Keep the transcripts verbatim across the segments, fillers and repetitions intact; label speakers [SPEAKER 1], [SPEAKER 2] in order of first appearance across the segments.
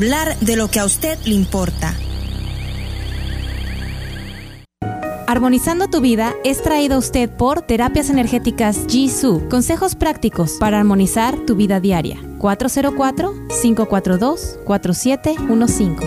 [SPEAKER 1] hablar de lo que a usted le importa.
[SPEAKER 2] Armonizando tu vida es traído a usted por Terapias Energéticas Jisoo. Consejos prácticos para armonizar tu vida diaria. cuatro cero cuatro, cinco cuatro dos, cuatro siete uno cinco.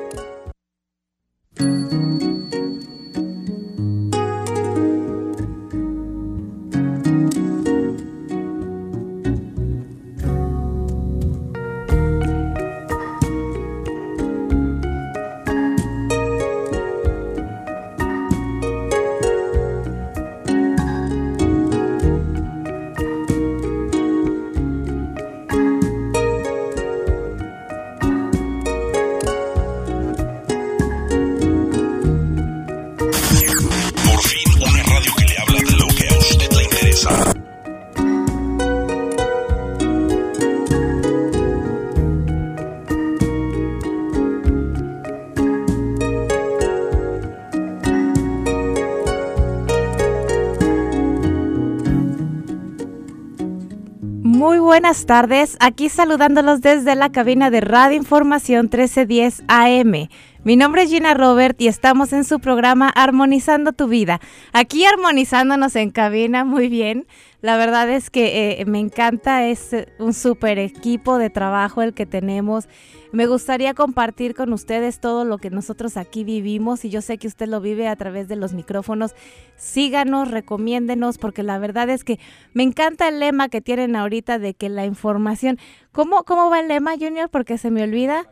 [SPEAKER 2] Buenas tardes, aquí saludándolos desde la cabina de Radio Información trece diez A M. Mi nombre es Gina Robert y estamos en su programa Armonizando tu Vida. Aquí armonizándonos en cabina, muy bien. La verdad es que eh, me encanta, es un súper equipo de trabajo el que tenemos. Me gustaría compartir con ustedes todo lo que nosotros aquí vivimos y yo sé que usted lo vive a través de los micrófonos. Síganos, recomiéndenos, porque la verdad es que me encanta el lema que tienen ahorita de que la información... ¿Cómo, cómo va el lema, Junior? Porque se me olvida.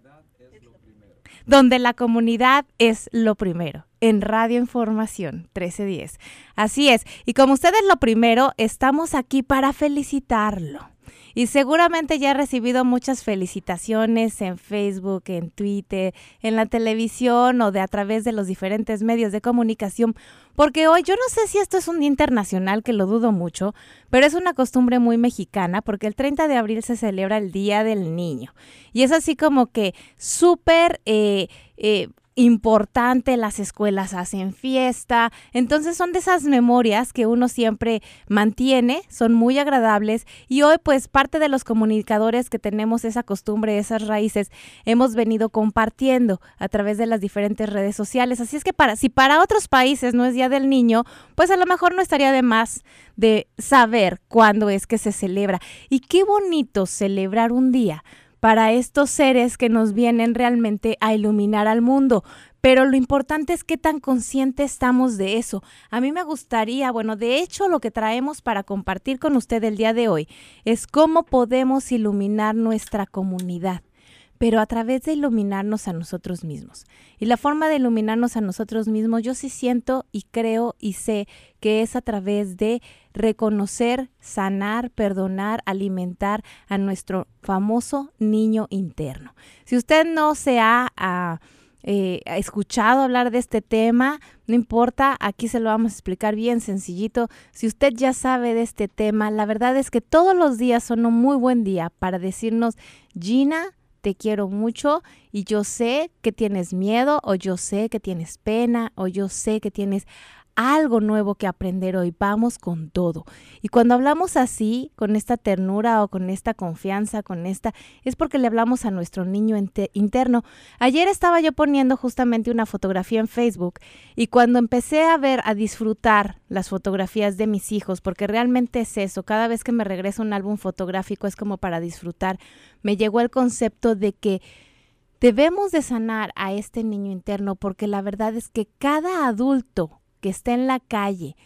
[SPEAKER 2] Donde la comunidad es lo primero, en Radio Información trece diez. Así es, y como usted es lo primero, estamos aquí para felicitarlo. Y seguramente ya ha recibido muchas felicitaciones en Facebook, en Twitter, en la televisión o de a través de los diferentes medios de comunicación, porque hoy, yo no sé si esto es un día internacional, que lo dudo mucho, pero es una costumbre muy mexicana, porque el treinta de abril se celebra el Día del Niño. Y es así como que súper... Eh, eh, importante, las escuelas hacen fiesta, entonces son de esas memorias que uno siempre mantiene, son muy agradables y hoy pues parte de los comunicadores que tenemos esa costumbre, esas raíces, hemos venido compartiendo a través de las diferentes redes sociales, así es que para si para otros países no es Día del Niño, pues a lo mejor no estaría de más de saber cuándo es que se celebra y qué bonito celebrar un día para estos seres que nos vienen realmente a iluminar al mundo. Pero lo importante es qué tan conscientes estamos de eso. A mí me gustaría, bueno, de hecho lo que traemos para compartir con usted el día de hoy es cómo podemos iluminar nuestra comunidad, pero a través de iluminarnos a nosotros mismos. Y la forma de iluminarnos a nosotros mismos, yo sí siento y creo y sé que es a través de reconocer, sanar, perdonar, alimentar a nuestro famoso niño interno. Si usted no se ha a, eh, escuchado hablar de este tema, no importa, aquí se lo vamos a explicar bien sencillito. Si usted ya sabe de este tema, la verdad es que todos los días son un muy buen día para decirnos, Gina, te quiero mucho y yo sé que tienes miedo o yo sé que tienes pena o yo sé que tienes algo nuevo que aprender hoy. Vamos con todo. Y cuando hablamos así, con esta ternura o con esta confianza, con esta, es porque le hablamos a nuestro niño ente- interno. Ayer estaba yo poniendo justamente una fotografía en Facebook y cuando empecé a ver, a disfrutar las fotografías de mis hijos, porque realmente es eso, cada vez que me regreso un álbum fotográfico es como para disfrutar, me llegó el concepto de que debemos de sanar a este niño interno, porque la verdad es que cada adulto que está en la calle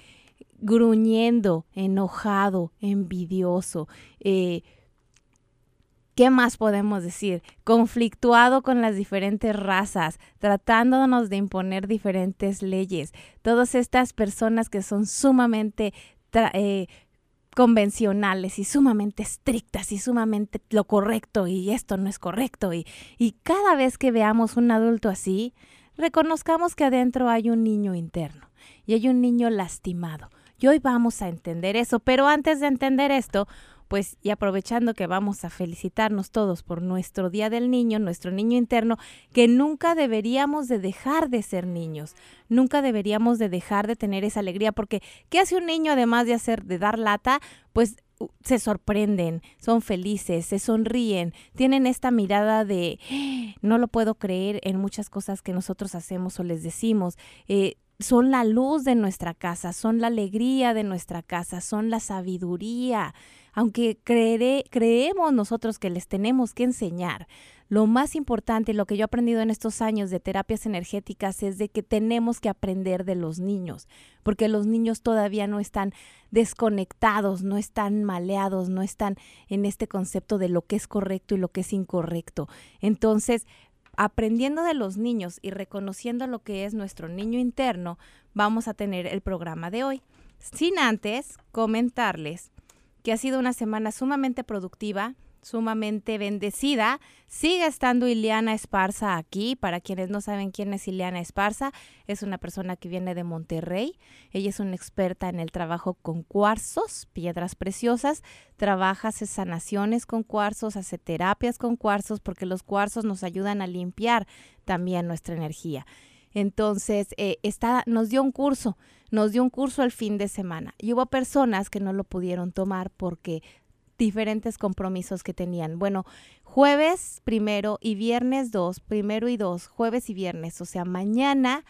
[SPEAKER 2] gruñendo, enojado, envidioso, eh, ¿qué más podemos decir? Conflictuado con las diferentes razas, tratándonos de imponer diferentes leyes. Todas estas personas que son sumamente tra- eh, convencionales y sumamente estrictas y sumamente lo correcto y esto no es correcto. Y, y cada vez que veamos un adulto así, reconozcamos que adentro hay un niño interno. Y hay un niño lastimado. Y hoy vamos a entender eso. Pero antes de entender esto, pues y aprovechando que vamos a felicitarnos todos por nuestro Día del Niño, nuestro niño interno, que nunca deberíamos de dejar de ser niños. Nunca deberíamos de dejar de tener esa alegría. Porque, ¿qué hace un niño además de hacer, de dar lata? Pues se sorprenden, son felices, se sonríen, tienen esta mirada de no lo puedo creer en muchas cosas que nosotros hacemos o les decimos. Eh, son la luz de nuestra casa, son la alegría de nuestra casa, son la sabiduría. Aunque creeré, creemos nosotros que les tenemos que enseñar, lo más importante, lo que yo he aprendido en estos años de terapias energéticas es de que tenemos que aprender de los niños, porque los niños todavía no están desconectados, no están maleados, no están en este concepto de lo que es correcto y lo que es incorrecto. Entonces, aprendiendo de los niños y reconociendo lo que es nuestro niño interno, vamos a tener el programa de hoy. Sin antes comentarles que ha sido una semana sumamente productiva, sumamente bendecida. Sigue estando Ileana Esparza aquí. Para quienes no saben quién es Ileana Esparza, es una persona que viene de Monterrey. Ella es una experta en el trabajo con cuarzos, piedras preciosas. Trabaja, hace sanaciones con cuarzos, hace terapias con cuarzos, porque los cuarzos nos ayudan a limpiar también nuestra energía. Entonces, eh, está, nos dio un curso, nos dio un curso el fin de semana. Y hubo personas que no lo pudieron tomar porque diferentes compromisos que tenían. Bueno, jueves primero y viernes dos, primero y dos, jueves y viernes, o sea, mañana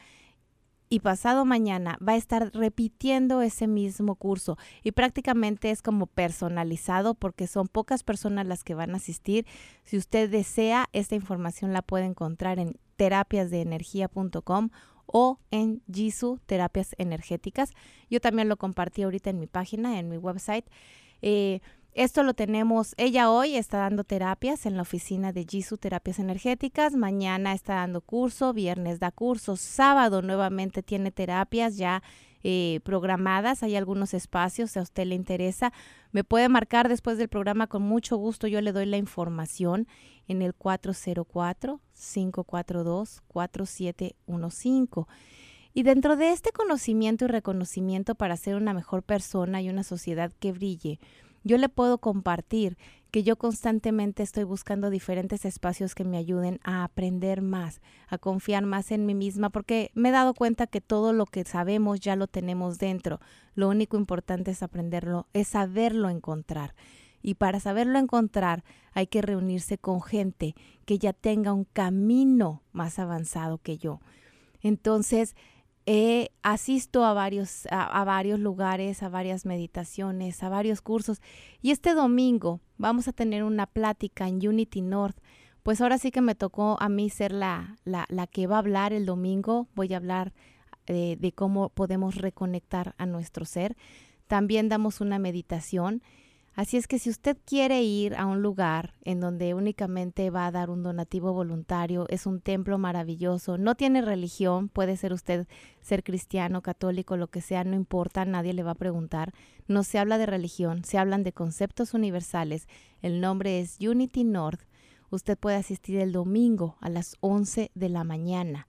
[SPEAKER 2] y pasado mañana va a estar repitiendo ese mismo curso y prácticamente es como personalizado porque son pocas personas las que van a asistir. Si usted desea, esta información la puede encontrar en terapias de energía punto com o en Jisoo Terapias Energéticas. Yo también lo compartí ahorita en mi página, en mi website. Eh, Esto lo tenemos, ella hoy está dando terapias en la oficina de Jisoo Terapias Energéticas, mañana está dando curso, viernes da curso, sábado nuevamente tiene terapias ya eh, programadas, hay algunos espacios, si a usted le interesa, me puede marcar después del programa, con mucho gusto yo le doy la información en el cuatro cero cuatro, cinco cuatro dos, cuatro siete uno cinco. Y dentro de este conocimiento y reconocimiento para ser una mejor persona y una sociedad que brille, yo le puedo compartir que yo constantemente estoy buscando diferentes espacios que me ayuden a aprender más, a confiar más en mí misma, porque me he dado cuenta que todo lo que sabemos ya lo tenemos dentro. Lo único importante es aprenderlo, es saberlo encontrar. Y para saberlo encontrar hay que reunirse con gente que ya tenga un camino más avanzado que yo. Entonces, Eh, asisto a varios, a, a varios lugares, a varias meditaciones, a varios cursos. Y este domingo vamos a tener una plática en Unity North. Pues ahora sí que me tocó a mí ser la, la, la que va a hablar el domingo. Voy a hablar eh, de cómo podemos reconectar a nuestro ser. También damos una meditación. Así es que si usted quiere ir a un lugar en donde únicamente va a dar un donativo voluntario, es un templo maravilloso, no tiene religión, puede ser usted ser cristiano, católico, lo que sea, no importa, nadie le va a preguntar. No se habla de religión, se hablan de conceptos universales. El nombre es Unity North. Usted puede asistir el domingo a las once de la mañana.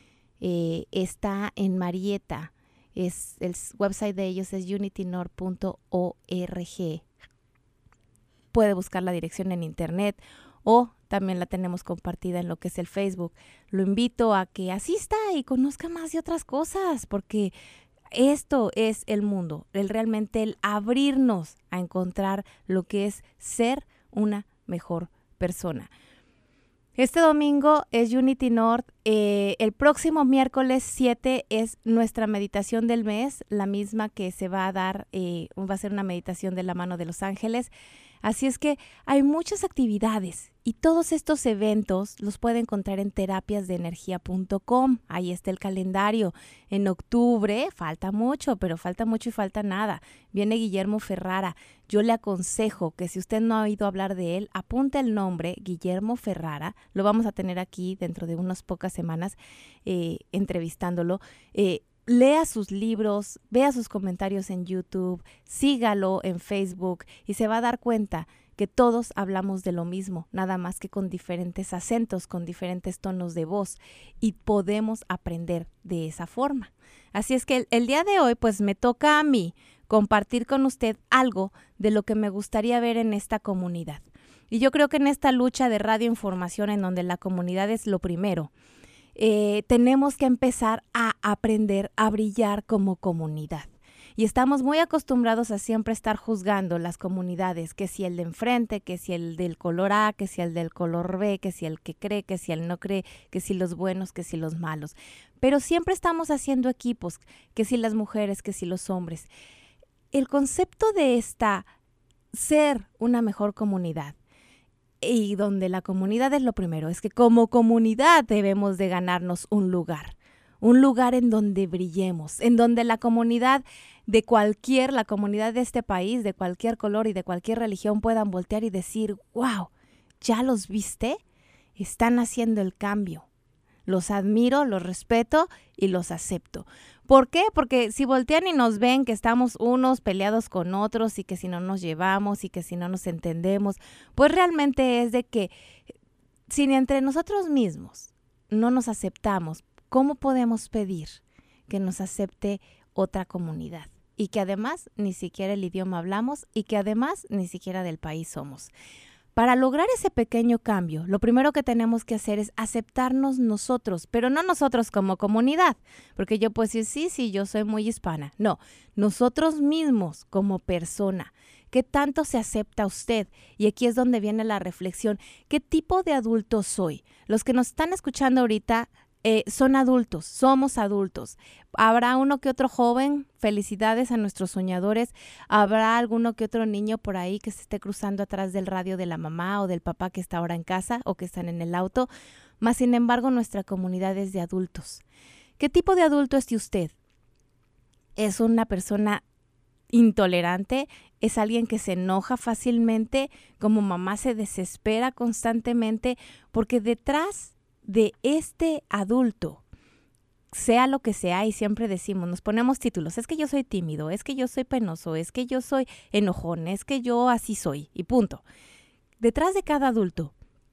[SPEAKER 2] Eh, está en Marietta. Es, el website de ellos es unity north punto org. Puede buscar la dirección en internet o también la tenemos compartida en lo que es el Facebook. Lo invito a que asista y conozca más de otras cosas, porque esto es el mundo, el realmente el abrirnos a encontrar lo que es ser una mejor persona. Este domingo es Unity North. Eh, el próximo miércoles siete es nuestra meditación del mes, la misma que se va a dar, eh, va a ser una meditación de la mano de los ángeles. Así es que hay muchas actividades y todos estos eventos los puede encontrar en terapias de energía punto com. Ahí está el calendario. En octubre, falta mucho, pero falta mucho y falta nada. Viene Guillermo Ferrara. Yo le aconsejo que si usted no ha oído hablar de él, apunte el nombre, Guillermo Ferrara. Lo vamos a tener aquí dentro de unas pocas semanas eh, entrevistándolo. Eh, Lea sus libros, vea sus comentarios en YouTube, sígalo en Facebook y se va a dar cuenta que todos hablamos de lo mismo, nada más que con diferentes acentos, con diferentes tonos de voz, y podemos aprender de esa forma. Así es que el, el día de hoy pues me toca a mí compartir con usted algo de lo que me gustaría ver en esta comunidad. Y yo creo que en esta lucha de radioinformación en donde la comunidad es lo primero, Eh, tenemos que empezar a aprender a brillar como comunidad. Y estamos muy acostumbrados a siempre estar juzgando las comunidades, que si el de enfrente, que si el del color A, que si el del color B, que si el que cree, que si el no cree, que si los buenos, que si los malos. Pero siempre estamos haciendo equipos, que si las mujeres, que si los hombres. El concepto de esta ser una mejor comunidad, y donde la comunidad es lo primero, es que como comunidad debemos de ganarnos un lugar, un lugar en donde brillemos, en donde la comunidad de cualquier, la comunidad de este país, de cualquier color y de cualquier religión puedan voltear y decir, wow, ¿ya los viste? Están haciendo el cambio. Los admiro, los respeto y los acepto. ¿Por qué? Porque si voltean y nos ven que estamos unos peleados con otros y que si no nos llevamos y que si no nos entendemos, pues realmente es de que si entre nosotros mismos no nos aceptamos, ¿cómo podemos pedir que nos acepte otra comunidad? Y que además ni siquiera el idioma hablamos y que además ni siquiera del país somos. Para lograr ese pequeño cambio, lo primero que tenemos que hacer es aceptarnos nosotros, pero no nosotros como comunidad, porque yo puedo decir, sí, sí, yo soy muy hispana. No, nosotros mismos como persona. ¿Qué tanto se acepta usted? Y aquí es donde viene la reflexión. ¿Qué tipo de adulto soy? Los que nos están escuchando ahorita eh, son adultos, somos adultos. Habrá uno que otro joven, felicidades a nuestros soñadores. Habrá alguno que otro niño por ahí que se esté cruzando atrás del radio de la mamá o del papá que está ahora en casa o que están en el auto. Mas, sin embargo, nuestra comunidad es de adultos. ¿Qué tipo de adulto es usted? ¿Es una persona intolerante? ¿Es alguien que se enoja fácilmente? Como mamá se desespera constantemente, porque detrás de este adulto, sea lo que sea, y siempre decimos, nos ponemos títulos, es que yo soy tímido, es que yo soy penoso, es que yo soy enojón, es que yo así soy, y punto. Detrás de cada adulto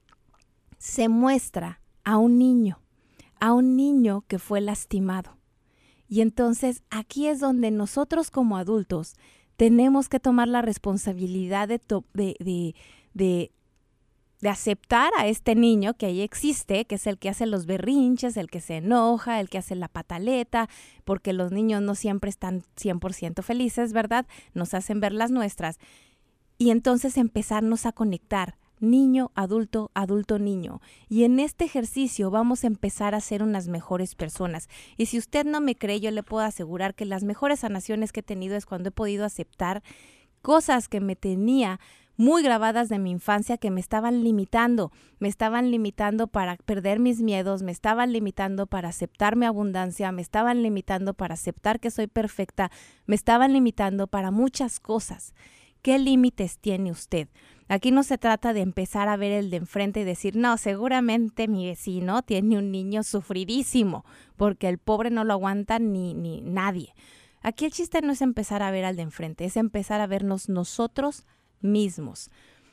[SPEAKER 2] se muestra a un niño, a un niño que fue lastimado. Y entonces aquí es donde nosotros como adultos tenemos que tomar la responsabilidad de, to- de, de, de de aceptar a este niño que ahí existe, que es el que hace los berrinches, el que se enoja, el que hace la pataleta, porque los niños no siempre están cien por ciento felices, ¿verdad? Nos hacen ver las nuestras. Y entonces empezarnos a conectar, niño, adulto, adulto, niño. Y en este ejercicio vamos a empezar a ser unas mejores personas. Y si usted no me cree, yo le puedo asegurar que las mejores sanaciones que he tenido es cuando he podido aceptar cosas que me tenía muy grabadas de mi infancia, que me estaban limitando, me estaban limitando para perder mis miedos, me estaban limitando para aceptar mi abundancia, me estaban limitando para aceptar que soy perfecta, me estaban limitando para muchas cosas. ¿Qué límites tiene usted? Aquí no se trata de empezar a ver el de enfrente y decir, no, seguramente mi vecino tiene un niño sufridísimo, porque el pobre no lo aguanta ni, ni nadie. Aquí el chiste no es empezar a ver al de enfrente, es empezar a vernos nosotros mismos.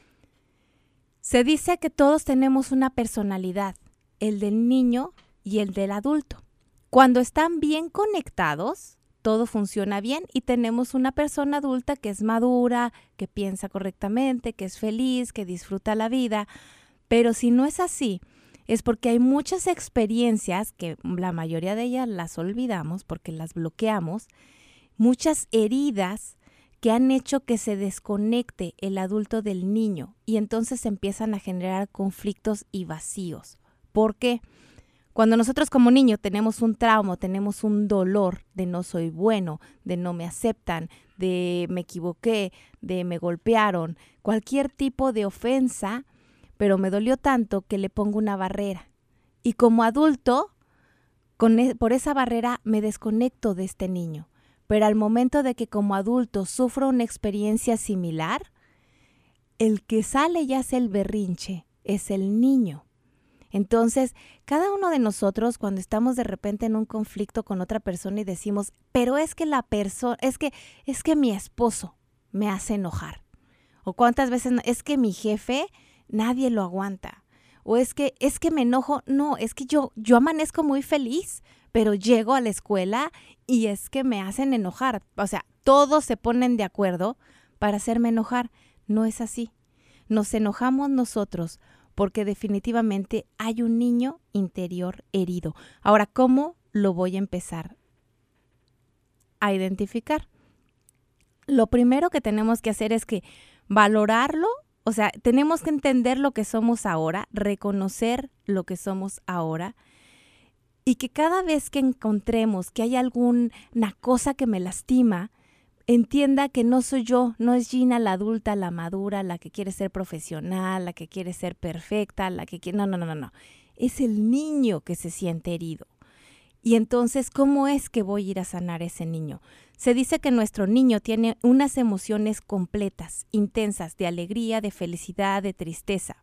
[SPEAKER 2] Se dice que todos tenemos una personalidad, el del niño y el del adulto. Cuando están bien conectados, todo funciona bien y tenemos una persona adulta que es madura, que piensa correctamente, que es feliz, que disfruta la vida. Pero si no es así, es porque hay muchas experiencias que la mayoría de ellas las olvidamos porque las bloqueamos, muchas heridas que han hecho que se desconecte el adulto del niño y entonces empiezan a generar conflictos y vacíos. ¿Por qué? Cuando nosotros como niño tenemos un trauma, tenemos un dolor de no soy bueno, de no me aceptan, de me equivoqué, de me golpearon, cualquier tipo de ofensa, pero me dolió tanto que le pongo una barrera. Y como adulto, con e- por esa barrera me desconecto de este niño. Pero al momento de que como adulto sufro una experiencia similar, el que sale y hace el berrinche es el niño. Entonces, cada uno de nosotros cuando estamos de repente en un conflicto con otra persona y decimos, pero es que la persona, es que, es que mi esposo me hace enojar. O cuántas veces, es que mi jefe, nadie lo aguanta. O es que, es que me enojo, no, es que yo, yo amanezco muy feliz, pero llego a la escuela y es que me hacen enojar. O sea, todos se ponen de acuerdo para hacerme enojar. No es así. Nos enojamos nosotros porque definitivamente hay un niño interior herido. Ahora, ¿cómo lo voy a empezar a identificar? lo primero que tenemos que hacer es que valorarlo, o sea, tenemos que entender lo que somos ahora, reconocer lo que somos ahora, y que cada vez que encontremos que hay alguna cosa que me lastima, entienda que no soy yo, no es Gina la adulta, la madura, la que quiere ser profesional, la que quiere ser perfecta, la que quiere... No, no, no, no, no. Es el niño que se siente herido. Y entonces, ¿cómo es que voy a ir a sanar a ese niño? Se dice que nuestro niño tiene unas emociones completas, intensas, de alegría, de felicidad, de tristeza.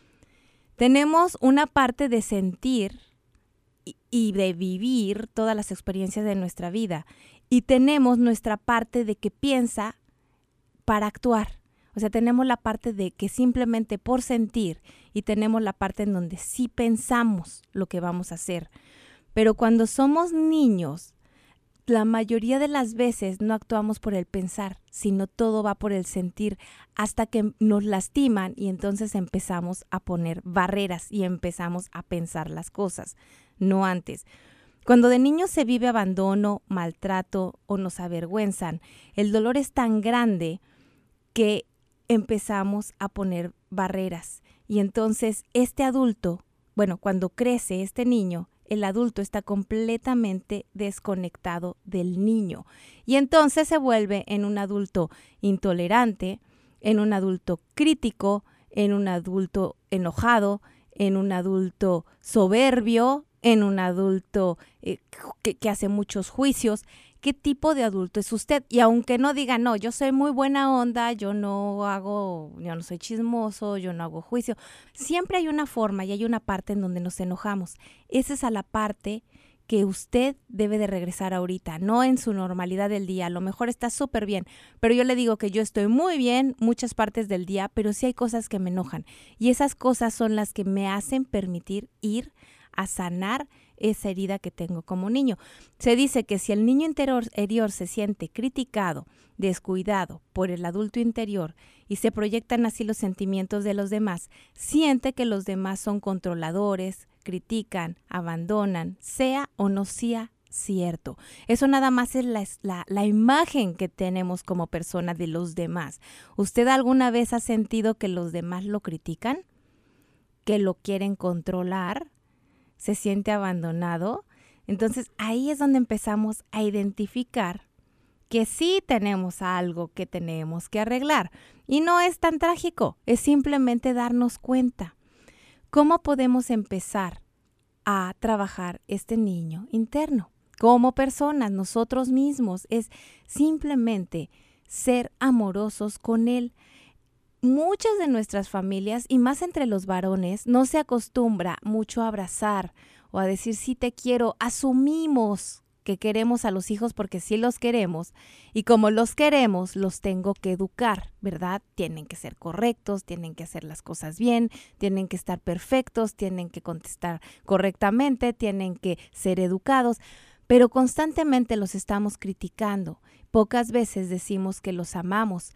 [SPEAKER 2] Tenemos una parte de sentir y de vivir todas las experiencias de nuestra vida. Y tenemos nuestra parte de que piensa para actuar. O sea, tenemos la parte de que simplemente por sentir, y tenemos la parte en donde sí pensamos lo que vamos a hacer. Pero cuando somos niños, la mayoría de las veces no actuamos por el pensar, sino todo va por el sentir, hasta que nos lastiman y entonces empezamos a poner barreras y empezamos a pensar las cosas, no antes. Cuando de niños se vive abandono, maltrato o nos avergüenzan, el dolor es tan grande que empezamos a poner barreras. Y entonces este adulto, bueno, cuando crece este niño, el adulto está completamente desconectado del niño. Y entonces se vuelve en un adulto intolerante, en un adulto crítico, en un adulto enojado, en un adulto soberbio, en un adulto eh, que, que hace muchos juicios. ¿Qué tipo de adulto es usted? Y aunque no diga, no, yo soy muy buena onda, yo no hago, yo no soy chismoso, yo no hago juicio, siempre hay una forma y hay una parte en donde nos enojamos. Esa es a la parte que usted debe de regresar ahorita, no en su normalidad del día. A lo mejor está súper bien, pero yo le digo que yo estoy muy bien muchas partes del día, pero sí hay cosas que me enojan. Y esas cosas son las que me hacen permitir ir a sanar esa herida que tengo como niño. Se dice que si el niño interior, interior se siente criticado, descuidado por el adulto interior y se proyectan así los sentimientos de los demás, siente que los demás son controladores, critican, abandonan, sea o no sea cierto. Eso nada más es la, la, la imagen que tenemos como persona de los demás. ¿Usted alguna vez ha sentido que los demás lo critican? ¿Que lo quieren controlar? ¿Se siente abandonado? Entonces ahí es donde empezamos a identificar que sí tenemos algo que tenemos que arreglar. Y no es tan trágico, es simplemente darnos cuenta. ¿Cómo podemos empezar a trabajar este niño interno? Como personas, nosotros mismos, es simplemente ser amorosos con él. Muchas de nuestras familias, y más entre los varones, no se acostumbra mucho a abrazar o a decir sí te quiero. Asumimos que queremos a los hijos porque sí los queremos, y como los queremos, los tengo que educar, ¿verdad? Tienen que ser correctos, tienen que hacer las cosas bien, tienen que estar perfectos, tienen que contestar correctamente, tienen que ser educados, pero constantemente los estamos criticando. Pocas veces decimos que los amamos.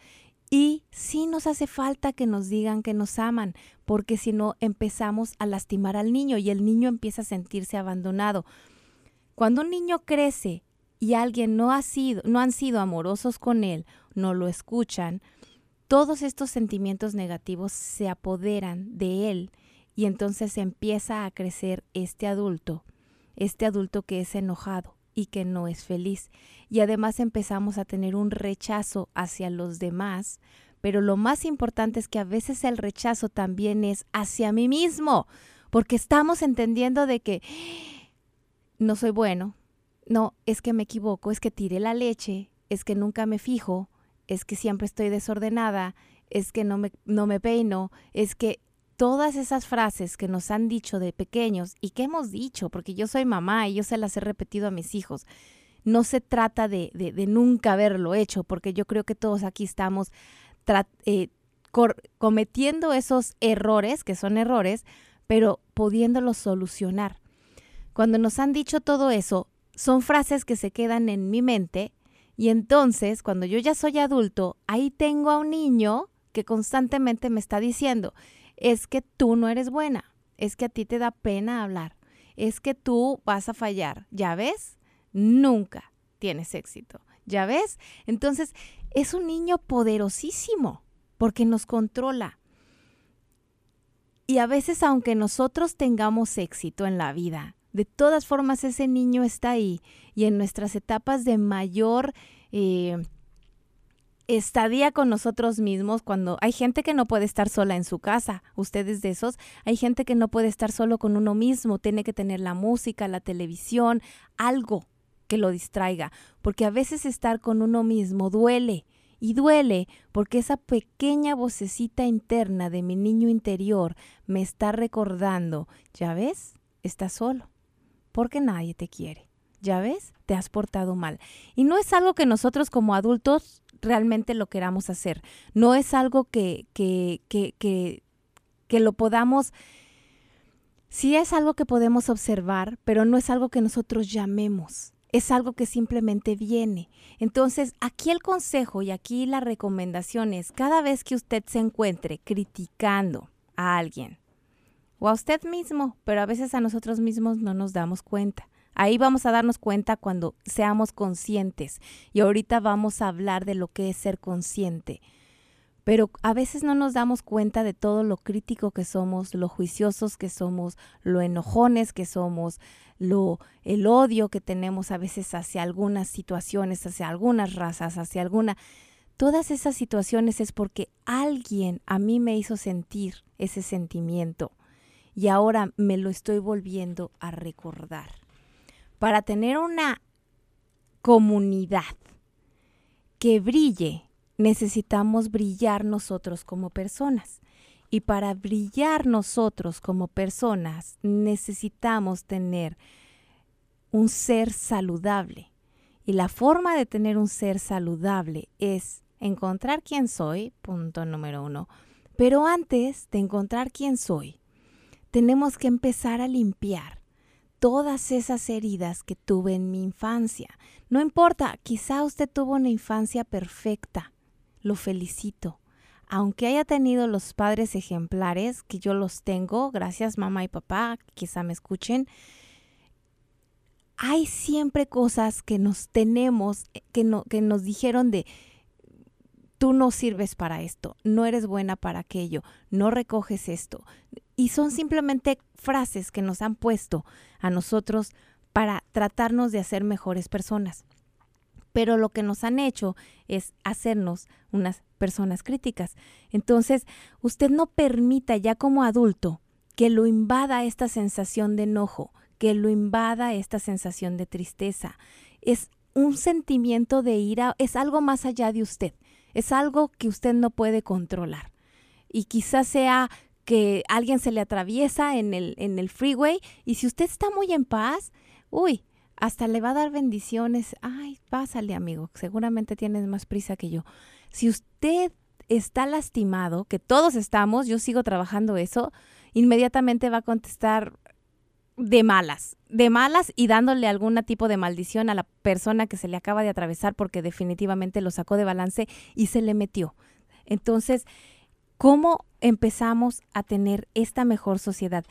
[SPEAKER 2] Y sí nos hace falta que nos digan que nos aman, porque si no empezamos a lastimar al niño y el niño empieza a sentirse abandonado. Cuando un niño crece y alguien no ha sido, no han sido amorosos con él, no lo escuchan, todos estos sentimientos negativos se apoderan de él y entonces empieza a crecer este adulto, este adulto que es enojado y que no es feliz. Y además empezamos a tener un rechazo hacia los demás, pero lo más importante es que a veces el rechazo también es hacia mí mismo, porque estamos entendiendo de que no soy bueno, no, es que me equivoco, es que tiré la leche, es que nunca me fijo, es que siempre estoy desordenada, es que no me, no me peino, es que todas esas frases que nos han dicho de pequeños y que hemos dicho, porque yo soy mamá y yo se las he repetido a mis hijos, no se trata de, de, de nunca haberlo hecho, porque yo creo que todos aquí estamos eh, cometiendo esos errores, que son errores, pero pudiéndolos solucionar. Cuando nos han dicho todo eso, son frases que se quedan en mi mente y entonces, cuando yo ya soy adulto, ahí tengo a un niño que constantemente me está diciendo, es que tú no eres buena, es que a ti te da pena hablar, es que tú vas a fallar, ¿ya ves? Nunca tienes éxito, ¿ya ves? Entonces, es un niño poderosísimo porque nos controla. Y a veces, aunque nosotros tengamos éxito en la vida, de todas formas ese niño está ahí, y en nuestras etapas de mayor eh, estadía con nosotros mismos, cuando hay gente que no puede estar sola en su casa, ustedes de esos, hay gente que no puede estar solo con uno mismo, tiene que tener la música, la televisión, algo que lo distraiga, porque a veces estar con uno mismo duele. Y duele porque esa pequeña vocecita interna de mi niño interior me está recordando, ¿ya ves? Estás solo, porque nadie te quiere. ¿Ya ves? Te has portado mal. Y no es algo que nosotros como adultos realmente lo queramos hacer. No es algo que, que, que, que, que lo podamos... Sí es algo que podemos observar, pero no es algo que nosotros llamemos. Es algo que simplemente viene. Entonces, aquí el consejo y aquí la recomendación es, cada vez que usted se encuentre criticando a alguien o a usted mismo, pero a veces a nosotros mismos no nos damos cuenta. Ahí vamos a darnos cuenta cuando seamos conscientes. Y ahorita vamos a hablar de lo que es ser consciente. Pero a veces no nos damos cuenta de todo lo crítico que somos, lo juiciosos que somos, lo enojones que somos, lo, el odio que tenemos a veces hacia algunas situaciones, hacia algunas razas, hacia alguna... Todas esas situaciones es porque alguien a mí me hizo sentir ese sentimiento y ahora me lo estoy volviendo a recordar. Para tener una comunidad que brille, necesitamos brillar nosotros como personas. Y para brillar nosotros como personas, necesitamos tener un ser saludable. Y la forma de tener un ser saludable es encontrar quién soy, punto número uno. Pero antes de encontrar quién soy, tenemos que empezar a limpiar todas esas heridas que tuve en mi infancia. No importa, quizá usted tuvo una infancia perfecta. Lo felicito. Aunque haya tenido los padres ejemplares, que yo los tengo, gracias mamá y papá, quizá me escuchen, hay siempre cosas que nos tenemos, que, no, que nos dijeron de, tú no sirves para esto, no eres buena para aquello, no recoges esto. Y son simplemente frases que nos han puesto a nosotros para tratarnos de hacer mejores personas. Pero lo que nos han hecho es hacernos unas personas críticas. Entonces, usted no permita ya como adulto que lo invada esta sensación de enojo, que lo invada esta sensación de tristeza. Es un sentimiento de ira, es algo más allá de usted, es algo que usted no puede controlar. Y quizás sea que alguien se le atraviesa en el, en el freeway y si usted está muy en paz, uy, hasta le va a dar bendiciones. Ay, pásale, amigo, seguramente tienes más prisa que yo. Si usted está lastimado, que todos estamos, yo sigo trabajando eso, inmediatamente va a contestar de malas, de malas y dándole algún tipo de maldición a la persona que se le acaba de atravesar porque definitivamente lo sacó de balance y se le metió. Entonces, ¿cómo empezamos a tener esta mejor sociedad?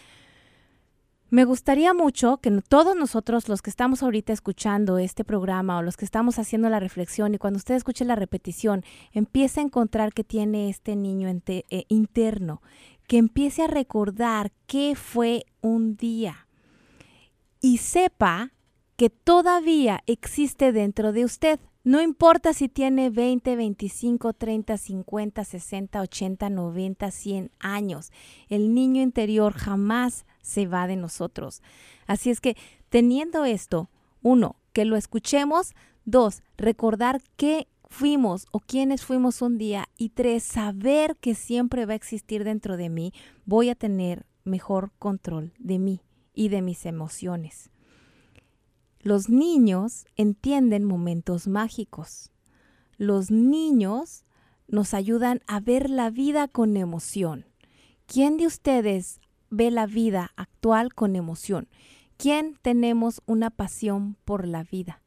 [SPEAKER 2] Me gustaría mucho que todos nosotros, los que estamos ahorita escuchando este programa o los que estamos haciendo la reflexión y cuando usted escuche la repetición, empiece a encontrar que tiene este niño ente, eh, interno, que empiece a recordar qué fue un día y sepa que todavía existe dentro de usted. No importa si tiene veinte, veinticinco, treinta, cincuenta, sesenta, ochenta, noventa, cien años. El niño interior jamás se va de nosotros. Así es que teniendo esto, uno, que lo escuchemos. Dos, recordar qué fuimos o quiénes fuimos un día. Y tres, saber que siempre va a existir dentro de mí. Voy a tener mejor control de mí y de mis emociones. Los niños entienden momentos mágicos. Los niños nos ayudan a ver la vida con emoción. ¿Quién de ustedes ve la vida actual con emoción? ¿Quién tenemos una pasión por la vida?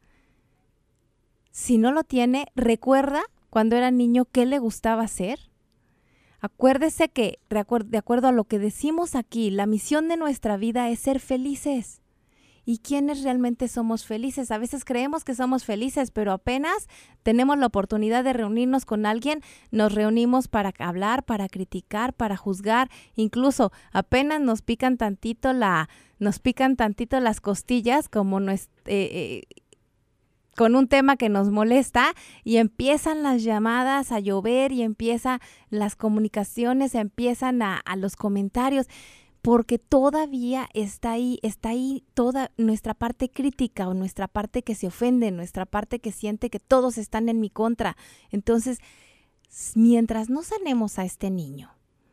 [SPEAKER 2] Si no lo tiene, recuerda cuando era niño qué le gustaba hacer. Acuérdese que, de acuerdo a lo que decimos aquí, la misión de nuestra vida es ser felices. y quiénes realmente somos felices. A veces creemos que somos felices, pero apenas tenemos la oportunidad de reunirnos con alguien, nos reunimos para hablar, para criticar, para juzgar, incluso apenas nos pican tantito la, nos pican tantito las costillas, como no es, eh, eh, con un tema que nos molesta, y empiezan las llamadas a llover y empiezan las comunicaciones, empiezan a, a los comentarios, porque todavía está ahí, está ahí toda nuestra parte crítica o nuestra parte que se ofende, nuestra parte que siente que todos están en mi contra. Entonces, mientras no sanemos a este niño,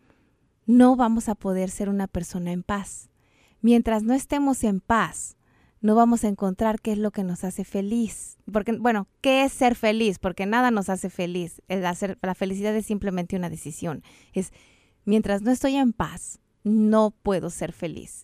[SPEAKER 2] no vamos a poder ser una persona en paz. Mientras no estemos en paz, no vamos a encontrar qué es lo que nos hace feliz. Porque, bueno, ¿qué es ser feliz? Porque nada nos hace feliz. El hacer, la felicidad es simplemente una decisión. Es, mientras no estoy en paz, no puedo ser feliz.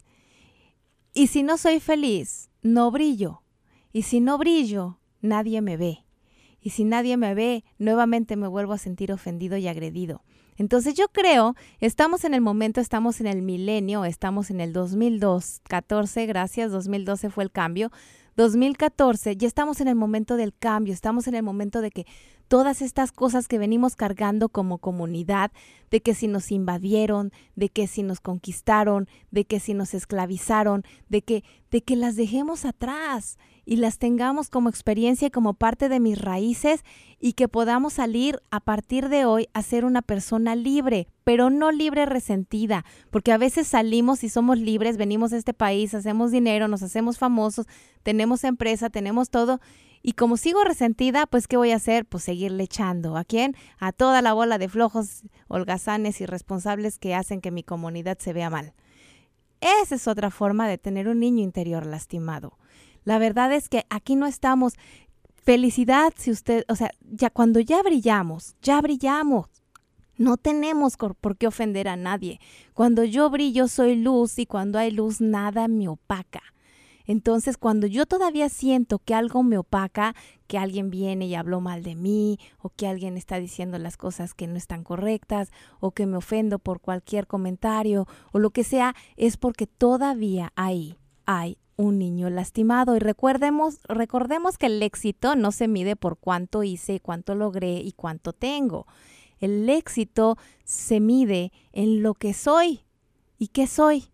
[SPEAKER 2] Y si no soy feliz, no brillo. Y si no brillo, nadie me ve. Y si nadie me ve, nuevamente me vuelvo a sentir ofendido y agredido. Entonces yo creo, estamos en el momento, estamos en el milenio, estamos en el dos mil catorce, gracias, dos mil doce fue el cambio, dos mil catorce, ya estamos en el momento del cambio, estamos en el momento de que todas estas cosas que venimos cargando como comunidad, de que si nos invadieron, de que si nos conquistaron, de que si nos esclavizaron, de que, de que las dejemos atrás y las tengamos como experiencia y como parte de mis raíces, y que podamos salir a partir de hoy a ser una persona libre, pero no libre resentida, porque a veces salimos y somos libres, venimos a este país, hacemos dinero, nos hacemos famosos, tenemos empresa, tenemos todo, y como sigo resentida, pues ¿qué voy a hacer? Pues seguirle echando. ¿A quién? A toda la bola de flojos, holgazanes, irresponsables que hacen que mi comunidad se vea mal. Esa es otra forma de tener un niño interior lastimado. La verdad es que aquí no estamos. Felicidad, si usted, o sea, ya cuando ya brillamos, ya brillamos. No tenemos por qué ofender a nadie. Cuando yo brillo soy luz, y cuando hay luz nada me opaca. Entonces, cuando yo todavía siento que algo me opaca, que alguien viene y habló mal de mí, o que alguien está diciendo las cosas que no están correctas, o que me ofendo por cualquier comentario, o lo que sea, es porque todavía ahí hay un niño lastimado. Y recordemos, recordemos que el éxito no se mide por cuánto hice, cuánto logré y cuánto tengo. El éxito se mide en lo que soy. ¿Y qué soy?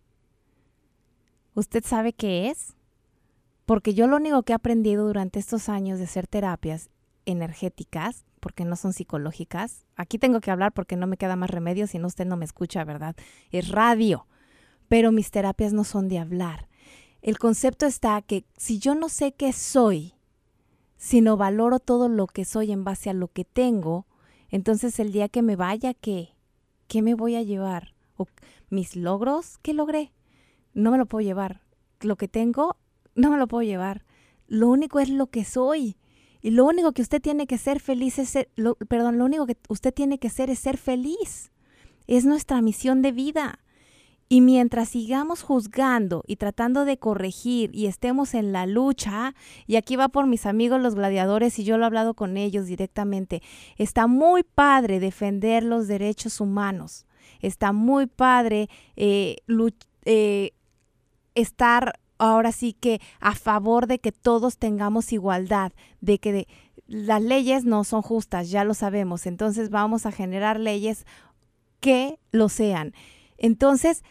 [SPEAKER 2] ¿Usted sabe qué es? Porque yo lo único que he aprendido durante estos años de hacer terapias energéticas, porque no son psicológicas, aquí tengo que hablar porque no me queda más remedio, si no usted no me escucha, ¿verdad? Es radio, pero mis terapias no son de hablar. El concepto está que si yo no sé qué soy, sino valoro todo lo que soy en base a lo que tengo, entonces el día que me vaya, ¿qué? ¿Qué me voy a llevar? ¿O mis logros? ¿Qué logré? No me lo puedo llevar. Lo que tengo, no me lo puedo llevar. Lo único es lo que soy. Y lo único que usted tiene que ser feliz es ser, lo, perdón, lo único que usted tiene que ser es ser feliz. Es nuestra misión de vida. Y mientras sigamos juzgando y tratando de corregir y estemos en la lucha, y aquí va por mis amigos los gladiadores, y yo lo he hablado con ellos directamente, está muy padre defender los derechos humanos, está muy padre eh, luch- eh, estar ahora sí que a favor de que todos tengamos igualdad, de que de, las leyes no son justas, ya lo sabemos, entonces vamos a generar leyes que lo sean. Entonces,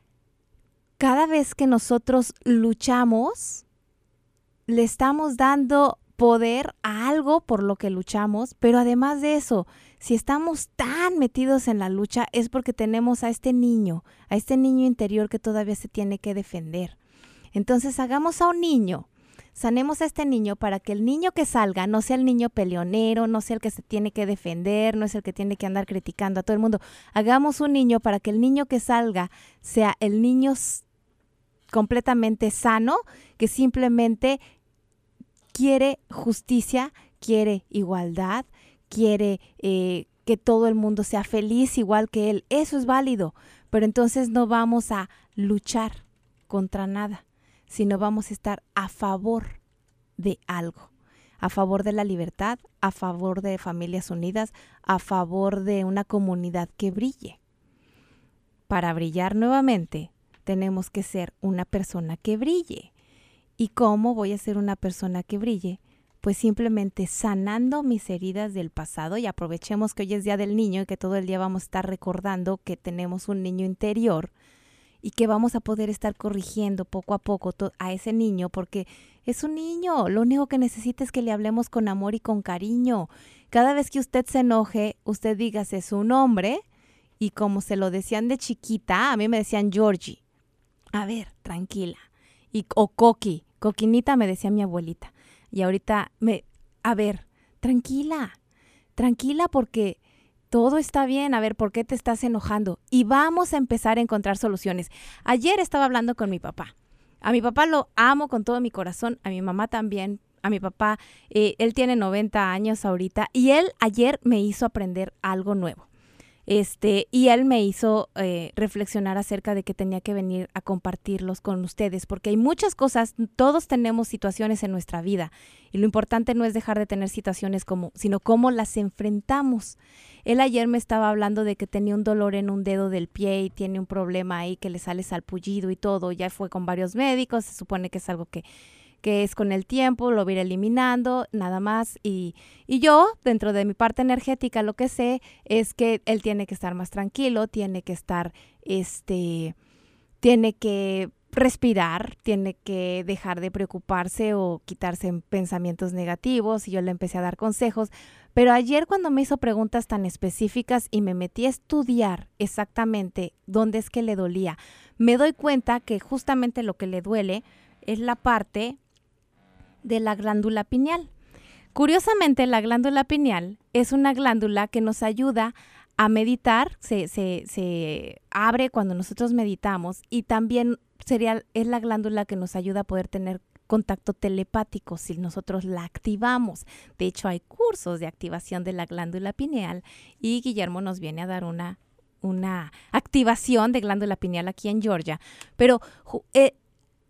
[SPEAKER 2] cada vez que nosotros luchamos, le estamos dando poder a algo por lo que luchamos, pero además de eso, si estamos tan metidos en la lucha es porque tenemos a este niño, a este niño interior que todavía se tiene que defender. Entonces hagamos a un niño, sanemos a este niño para que el niño que salga no sea el niño peleonero, no sea el que se tiene que defender, no es el que tiene que andar criticando a todo el mundo. Hagamos un niño para que el niño que salga sea el niño completamente sano, que simplemente quiere justicia, quiere igualdad, quiere eh, que todo el mundo sea feliz igual que él. Eso es válido, pero entonces no vamos a luchar contra nada, sino vamos a estar a favor de algo, a favor de la libertad, a favor de familias unidas, a favor de una comunidad que brille. Para brillar nuevamente, tenemos que ser una persona que brille. ¿Y cómo voy a ser una persona que brille? Pues simplemente sanando mis heridas del pasado, y aprovechemos que hoy es Día del Niño y que todo el día vamos a estar recordando que tenemos un niño interior y que vamos a poder estar corrigiendo poco a poco a ese niño, porque es un niño, lo único que necesita es que le hablemos con amor y con cariño. Cada vez que usted se enoje, usted dígase su nombre, y como se lo decían de chiquita, a mí me decían Georgie, a ver, tranquila, y, o Coqui, Coquinita me decía mi abuelita, y ahorita, me, a ver, tranquila, tranquila porque todo está bien, a ver, ¿por qué te estás enojando? Y vamos a empezar a encontrar soluciones. Ayer estaba hablando con mi papá. A mi papá lo amo con todo mi corazón, a mi mamá también. A mi papá, eh, él tiene noventa años ahorita, y él ayer me hizo aprender algo nuevo. Este, y él me hizo eh, reflexionar acerca de que tenía que venir a compartirlos con ustedes, porque hay muchas cosas, todos tenemos situaciones en nuestra vida, y lo importante no es dejar de tener situaciones como, sino cómo las enfrentamos. Él ayer me estaba hablando de que tenía un dolor en un dedo del pie y tiene un problema ahí que le sale salpullido y todo, ya fue con varios médicos, se supone que es algo que que es con el tiempo, lo voy a ir eliminando, nada más. Y, y yo, dentro de mi parte energética, lo que sé es que él tiene que estar más tranquilo, tiene que estar, este, tiene que respirar, tiene que dejar de preocuparse o quitarse pensamientos negativos, y yo le empecé a dar consejos. Pero ayer, cuando me hizo preguntas tan específicas y me metí a estudiar exactamente dónde es que le dolía, me doy cuenta que justamente lo que le duele es la parte de la glándula pineal. Curiosamente, la glándula pineal es una glándula que nos ayuda a meditar, se, se, se abre cuando nosotros meditamos, y también sería, es la glándula que nos ayuda a poder tener contacto telepático si nosotros la activamos. De hecho, hay cursos de activación de la glándula pineal, y Guillermo nos viene a dar una, una activación de glándula pineal aquí en Georgia. Pero eh,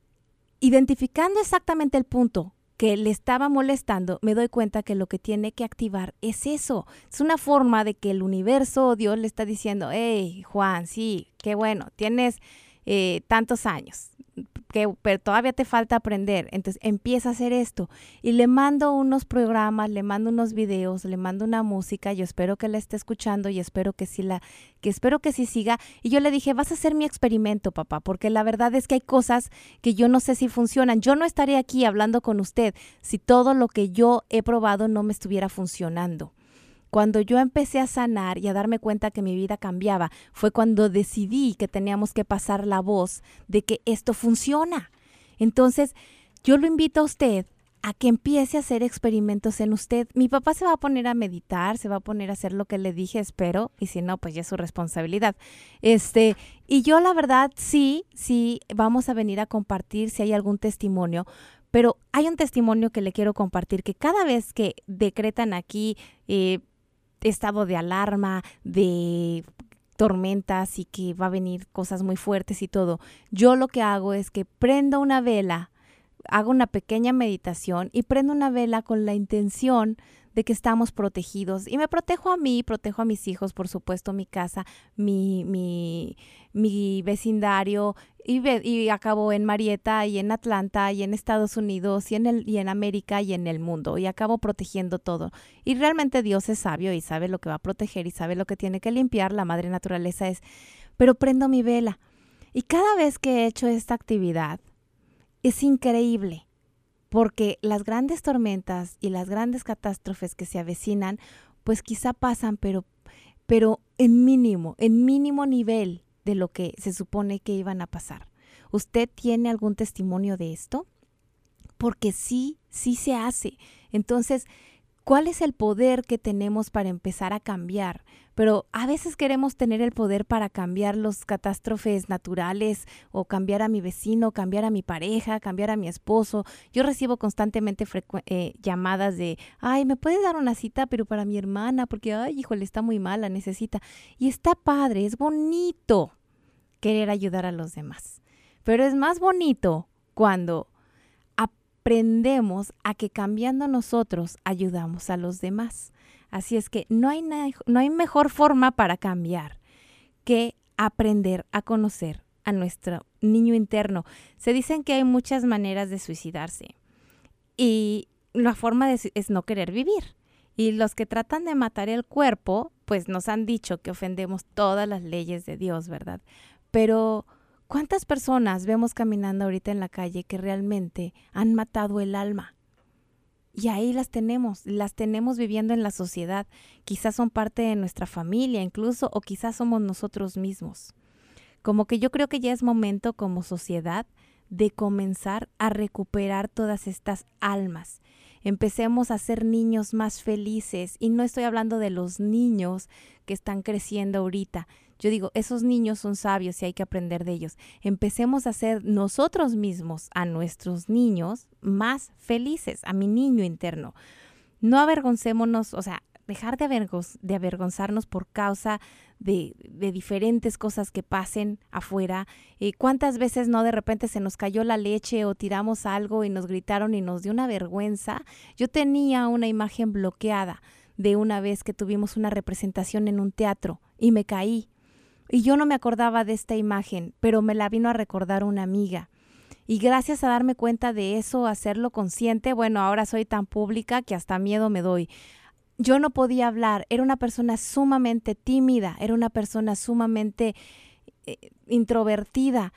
[SPEAKER 2] identificando exactamente el punto que le estaba molestando, me doy cuenta que lo que tiene que activar es eso. Es una forma de que el universo o Dios le está diciendo, hey, Juan, sí, qué bueno, tienes eh, tantos años, que, pero todavía te falta aprender. Entonces empieza a hacer esto. Y le mando unos programas, le mando unos videos, le mando una música. Yo espero que la esté escuchando y espero que sí la, que espero que sí siga. Y yo le dije, vas a hacer mi experimento, papá, porque la verdad es que hay cosas que yo no sé si funcionan. Yo no estaría aquí hablando con usted si todo lo que yo he probado no me estuviera funcionando. Cuando yo empecé a sanar y a darme cuenta que mi vida cambiaba, fue cuando decidí que teníamos que pasar la voz de que esto funciona. Entonces, yo lo invito a usted a que empiece a hacer experimentos en usted. Mi papá se va a poner a meditar, se va a poner a hacer lo que le dije, espero, y si no, pues ya es su responsabilidad. Este, y yo la verdad, sí, sí, vamos a venir a compartir si hay algún testimonio. Pero hay un testimonio que le quiero compartir, que cada vez que decretan aquí eh, estado de alarma, de tormentas y que va a venir cosas muy fuertes y todo, yo lo que hago es que prendo una vela, hago una pequeña meditación y prendo una vela con la intención de que estamos protegidos. Y me protejo a mí, protejo a mis hijos, por supuesto, mi casa, mi, mi, mi vecindario, y, ve, y acabo en Marietta y en Atlanta y en Estados Unidos y en, el, y en América y en el mundo, y acabo protegiendo todo. Y realmente Dios es sabio y sabe lo que va a proteger y sabe lo que tiene que limpiar, la madre naturaleza es. Pero prendo mi vela. Y cada vez que he hecho esta actividad, es increíble. Porque las grandes tormentas y las grandes catástrofes que se avecinan, pues quizá pasan, pero, pero en mínimo, en mínimo nivel de lo que se supone que iban a pasar. ¿Usted tiene algún testimonio de esto? Porque sí, sí se hace. Entonces, ¿cuál es el poder que tenemos para empezar a cambiar? Pero a veces queremos tener el poder para cambiar las catástrofes naturales, o cambiar a mi vecino, cambiar a mi pareja, cambiar a mi esposo. Yo recibo constantemente eh, llamadas de, ay, ¿me puedes dar una cita? Pero para mi hermana, porque, ay, híjole, está muy mala, necesita. Y está padre, es bonito querer ayudar a los demás. Pero es más bonito cuando aprendemos a que cambiando nosotros ayudamos a los demás. Así es que no hay, na- no hay mejor forma para cambiar que aprender a conocer a nuestro niño interno. Se dicen que hay muchas maneras de suicidarse y la forma de, es no querer vivir. Y los que tratan de matar el cuerpo, pues nos han dicho que ofendemos todas las leyes de Dios, ¿verdad? Pero ¿cuántas personas vemos caminando ahorita en la calle que realmente han matado el alma? Y ahí las tenemos, las tenemos viviendo en la sociedad. Quizás son parte de nuestra familia incluso, o quizás somos nosotros mismos. Como que yo creo que ya es momento como sociedad de comenzar a recuperar todas estas almas. Empecemos a ser niños más felices, y no estoy hablando de los niños que están creciendo ahorita. Yo digo, esos niños son sabios y hay que aprender de ellos. Empecemos a ser nosotros mismos a nuestros niños más felices, a mi niño interno. No avergoncémonos, o sea, dejar de, avergonz- de avergonzarnos por causa de, de diferentes cosas que pasen afuera. Eh, ¿Cuántas veces no de repente se nos cayó la leche o tiramos algo y nos gritaron y nos dio una vergüenza? Yo tenía una imagen bloqueada de una vez que tuvimos una representación en un teatro y me caí. Y yo no me acordaba de esta imagen, pero me la vino a recordar una amiga. Y gracias a darme cuenta de eso, hacerlo consciente, bueno, ahora soy tan pública que hasta miedo me doy. Yo no podía hablar, era una persona sumamente tímida, era una persona sumamente eh, introvertida.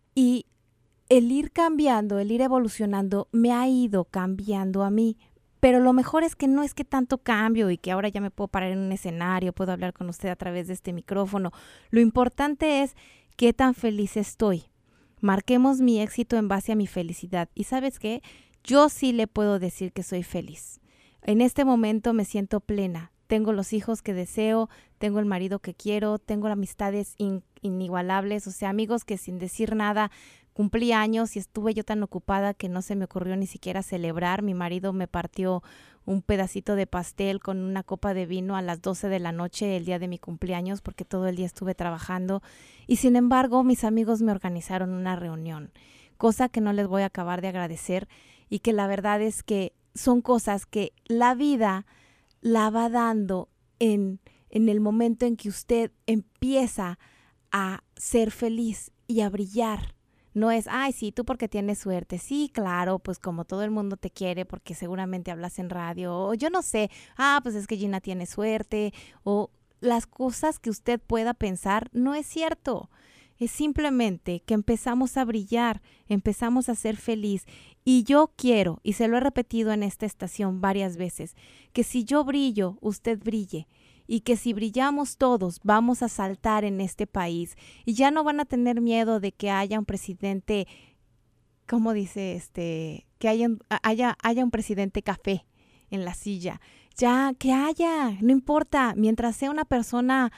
[SPEAKER 2] Y el ir cambiando, el ir evolucionando, me ha ido cambiando a mí. Pero lo mejor es que no es que tanto cambio y que ahora ya me puedo parar en un escenario, puedo hablar con usted a través de este micrófono. Lo importante es qué tan feliz estoy. Marquemos mi éxito en base a mi felicidad. ¿Y sabes qué? Yo sí le puedo decir que soy feliz. En este momento me siento plena. Tengo los hijos que deseo, tengo el marido que quiero, tengo amistades in- inigualables, o sea, amigos que sin decir nada cumplí años y estuve yo tan ocupada que no se me ocurrió ni siquiera celebrar. Mi marido me partió un pedacito de pastel con una copa de vino a las doce de la noche el día de mi cumpleaños porque todo el día estuve trabajando. Y sin embargo, mis amigos me organizaron una reunión, cosa que no les voy a acabar de agradecer y que la verdad es que son cosas que la vida la va dando en, en el momento en que usted empieza a ser feliz y a brillar. No es, ay, sí, tú porque tienes suerte. Sí, claro, pues como todo el mundo te quiere porque seguramente hablas en radio. O yo no sé, ah, pues es que Gina tiene suerte. O las cosas que usted pueda pensar, no es cierto. Es simplemente que empezamos a brillar, empezamos a ser feliz. Y yo quiero, y se lo he repetido en esta estación varias veces, que si yo brillo, usted brille. Y que si brillamos todos, vamos a saltar en este país. Y ya no van a tener miedo de que haya un presidente, ¿cómo dice? este Que haya, haya, haya un presidente café en la silla. Ya, que haya, no importa. Mientras sea una persona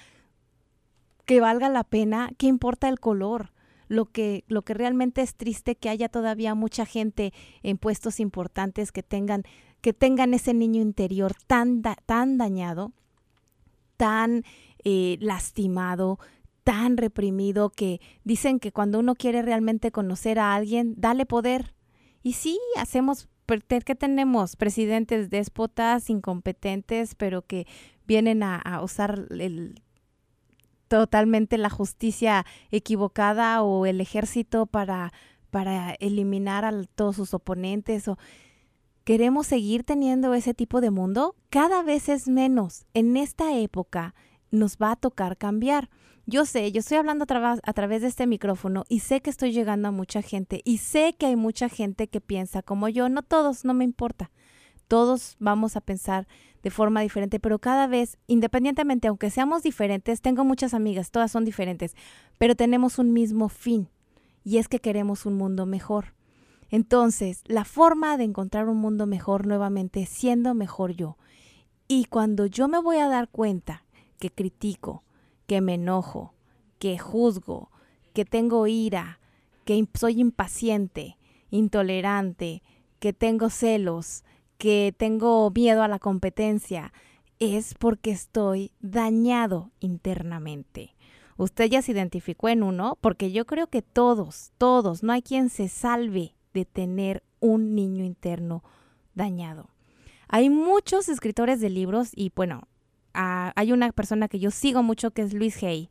[SPEAKER 2] que valga la pena, ¿qué importa el color? Lo que, lo que realmente es triste que haya todavía mucha gente en puestos importantes que tengan, que tengan ese niño interior tan, da, tan dañado, tan eh, lastimado, tan reprimido, que dicen que cuando uno quiere realmente conocer a alguien, dale poder. Y sí, hacemos, ¿qué tenemos? Presidentes déspotas, incompetentes, pero que vienen a, a usar el, totalmente la justicia equivocada o el ejército para, para eliminar a todos sus oponentes. O ¿queremos seguir teniendo ese tipo de mundo? Cada vez es menos. En esta época nos va a tocar cambiar. Yo sé, yo estoy hablando a, tra- a través de este micrófono y sé que estoy llegando a mucha gente y sé que hay mucha gente que piensa como yo. No todos, no me importa. Todos vamos a pensar de forma diferente, pero cada vez, independientemente, aunque seamos diferentes, tengo muchas amigas, todas son diferentes, pero tenemos un mismo fin y es que queremos un mundo mejor. Entonces, la forma de encontrar un mundo mejor nuevamente es siendo mejor yo. Y cuando yo me voy a dar cuenta que critico, que me enojo, que juzgo, que tengo ira, que soy impaciente, intolerante, que tengo celos, que tengo miedo a la competencia, es porque estoy dañado internamente. Usted ya se identificó en uno, porque yo creo que todos, todos, no hay quien se salve de tener un niño interno dañado. Hay muchos escritores de libros y bueno, uh, hay una persona que yo sigo mucho que es Louise Hay.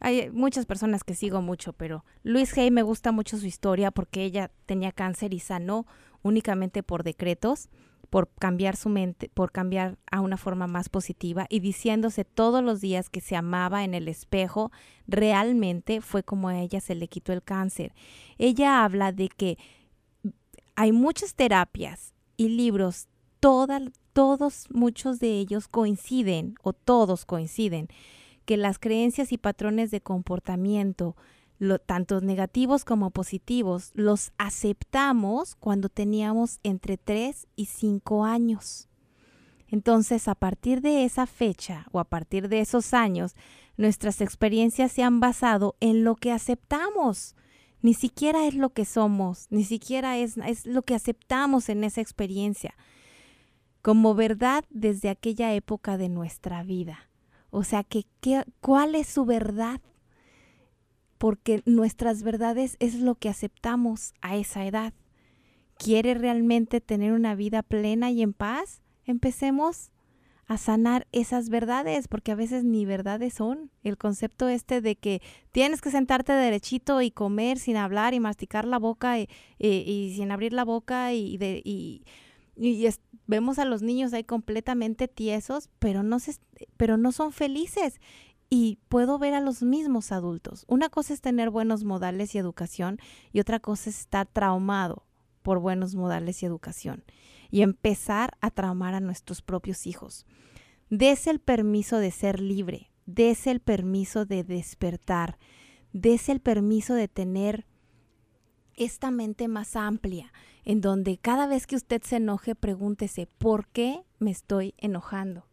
[SPEAKER 2] hay muchas personas que sigo mucho, pero Louise Hay me gusta mucho su historia porque ella tenía cáncer y sanó únicamente por decretos, por cambiar su mente, por cambiar a una forma más positiva y diciéndose todos los días que se amaba en el espejo. Realmente fue como a ella se le quitó el cáncer. Ella habla de que hay muchas terapias y libros, toda, todos, muchos de ellos coinciden, o todos coinciden, que las creencias y patrones de comportamiento, lo, tanto negativos como positivos, los aceptamos cuando teníamos entre tres y cinco años. Entonces, a partir de esa fecha o a partir de esos años, nuestras experiencias se han basado en lo que aceptamos. Ni siquiera es lo que somos, ni siquiera es, es lo que aceptamos en esa experiencia como verdad desde aquella época de nuestra vida. O sea, que, que, ¿cuál es su verdad? Porque nuestras verdades es lo que aceptamos a esa edad. ¿Quiere realmente tener una vida plena y en paz? Empecemos a sanar esas verdades, porque a veces ni verdades son. El concepto este de que tienes que sentarte derechito y comer sin hablar y masticar la boca y, y, y sin abrir la boca y, de, y, y es, vemos a los niños ahí completamente tiesos, pero no, se, pero no son felices. Y puedo ver a los mismos adultos. Una cosa es tener buenos modales y educación y otra cosa es estar traumado por buenos modales y educación y empezar a traumar a nuestros propios hijos. Dese el permiso de ser libre, dese el permiso de despertar, dese el permiso de tener esta mente más amplia, en donde cada vez que usted se enoje, pregúntese, ¿por qué me estoy enojando?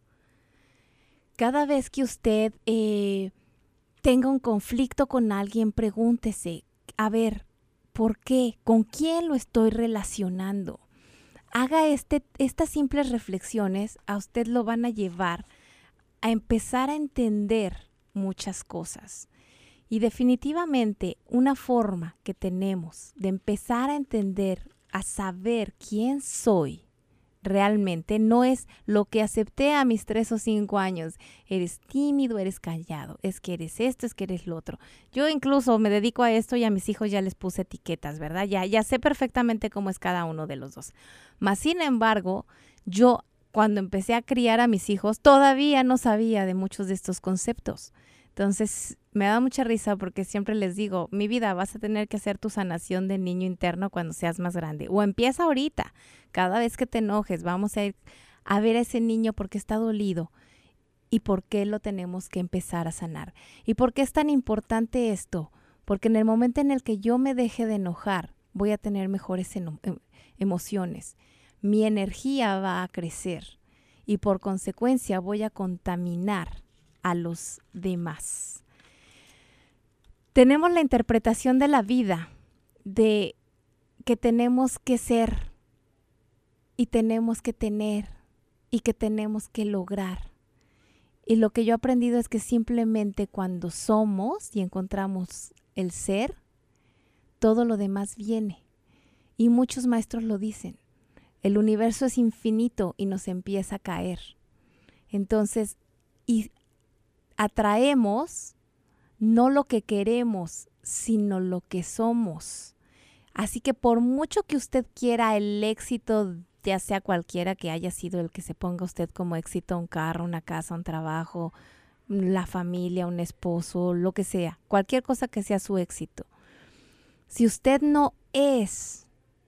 [SPEAKER 2] Cada vez que usted eh, tenga un conflicto con alguien, pregúntese, a ver, ¿por qué? ¿Con quién lo estoy relacionando? Haga este, estas simples reflexiones, a usted lo van a llevar a empezar a entender muchas cosas. Y definitivamente una forma que tenemos de empezar a entender, a saber quién soy realmente, no es lo que acepté a mis tres o cinco años. Eres tímido, eres callado, es que eres esto, es que eres lo otro. Yo incluso me dedico a esto y a mis hijos ya les puse etiquetas, ¿verdad? Ya, ya sé perfectamente cómo es cada uno de los dos. Mas, sin embargo, yo cuando empecé a criar a mis hijos todavía no sabía de muchos de estos conceptos. Entonces, me da mucha risa porque siempre les digo, mi vida, vas a tener que hacer tu sanación de niño interno cuando seas más grande. O empieza ahorita. Cada vez que te enojes, vamos a ir a ver a ese niño porque está dolido y por qué lo tenemos que empezar a sanar. ¿Y por qué es tan importante esto? Porque en el momento en el que yo me deje de enojar, voy a tener mejores eno- emociones. Mi energía va a crecer y por consecuencia voy a contaminar a los demás. Tenemos la interpretación de la vida de que tenemos que ser y tenemos que tener y que tenemos que lograr. Y lo que yo he aprendido es que simplemente cuando somos y encontramos el ser, todo lo demás viene. Y muchos maestros lo dicen. El universo es infinito y nos empieza a caer. Entonces, y atraemos no lo que queremos, sino lo que somos. Así que por mucho que usted quiera el éxito, ya sea cualquiera que haya sido el que se ponga usted como éxito, un carro, una casa, un trabajo, la familia, un esposo, lo que sea, cualquier cosa que sea su éxito. Si usted no es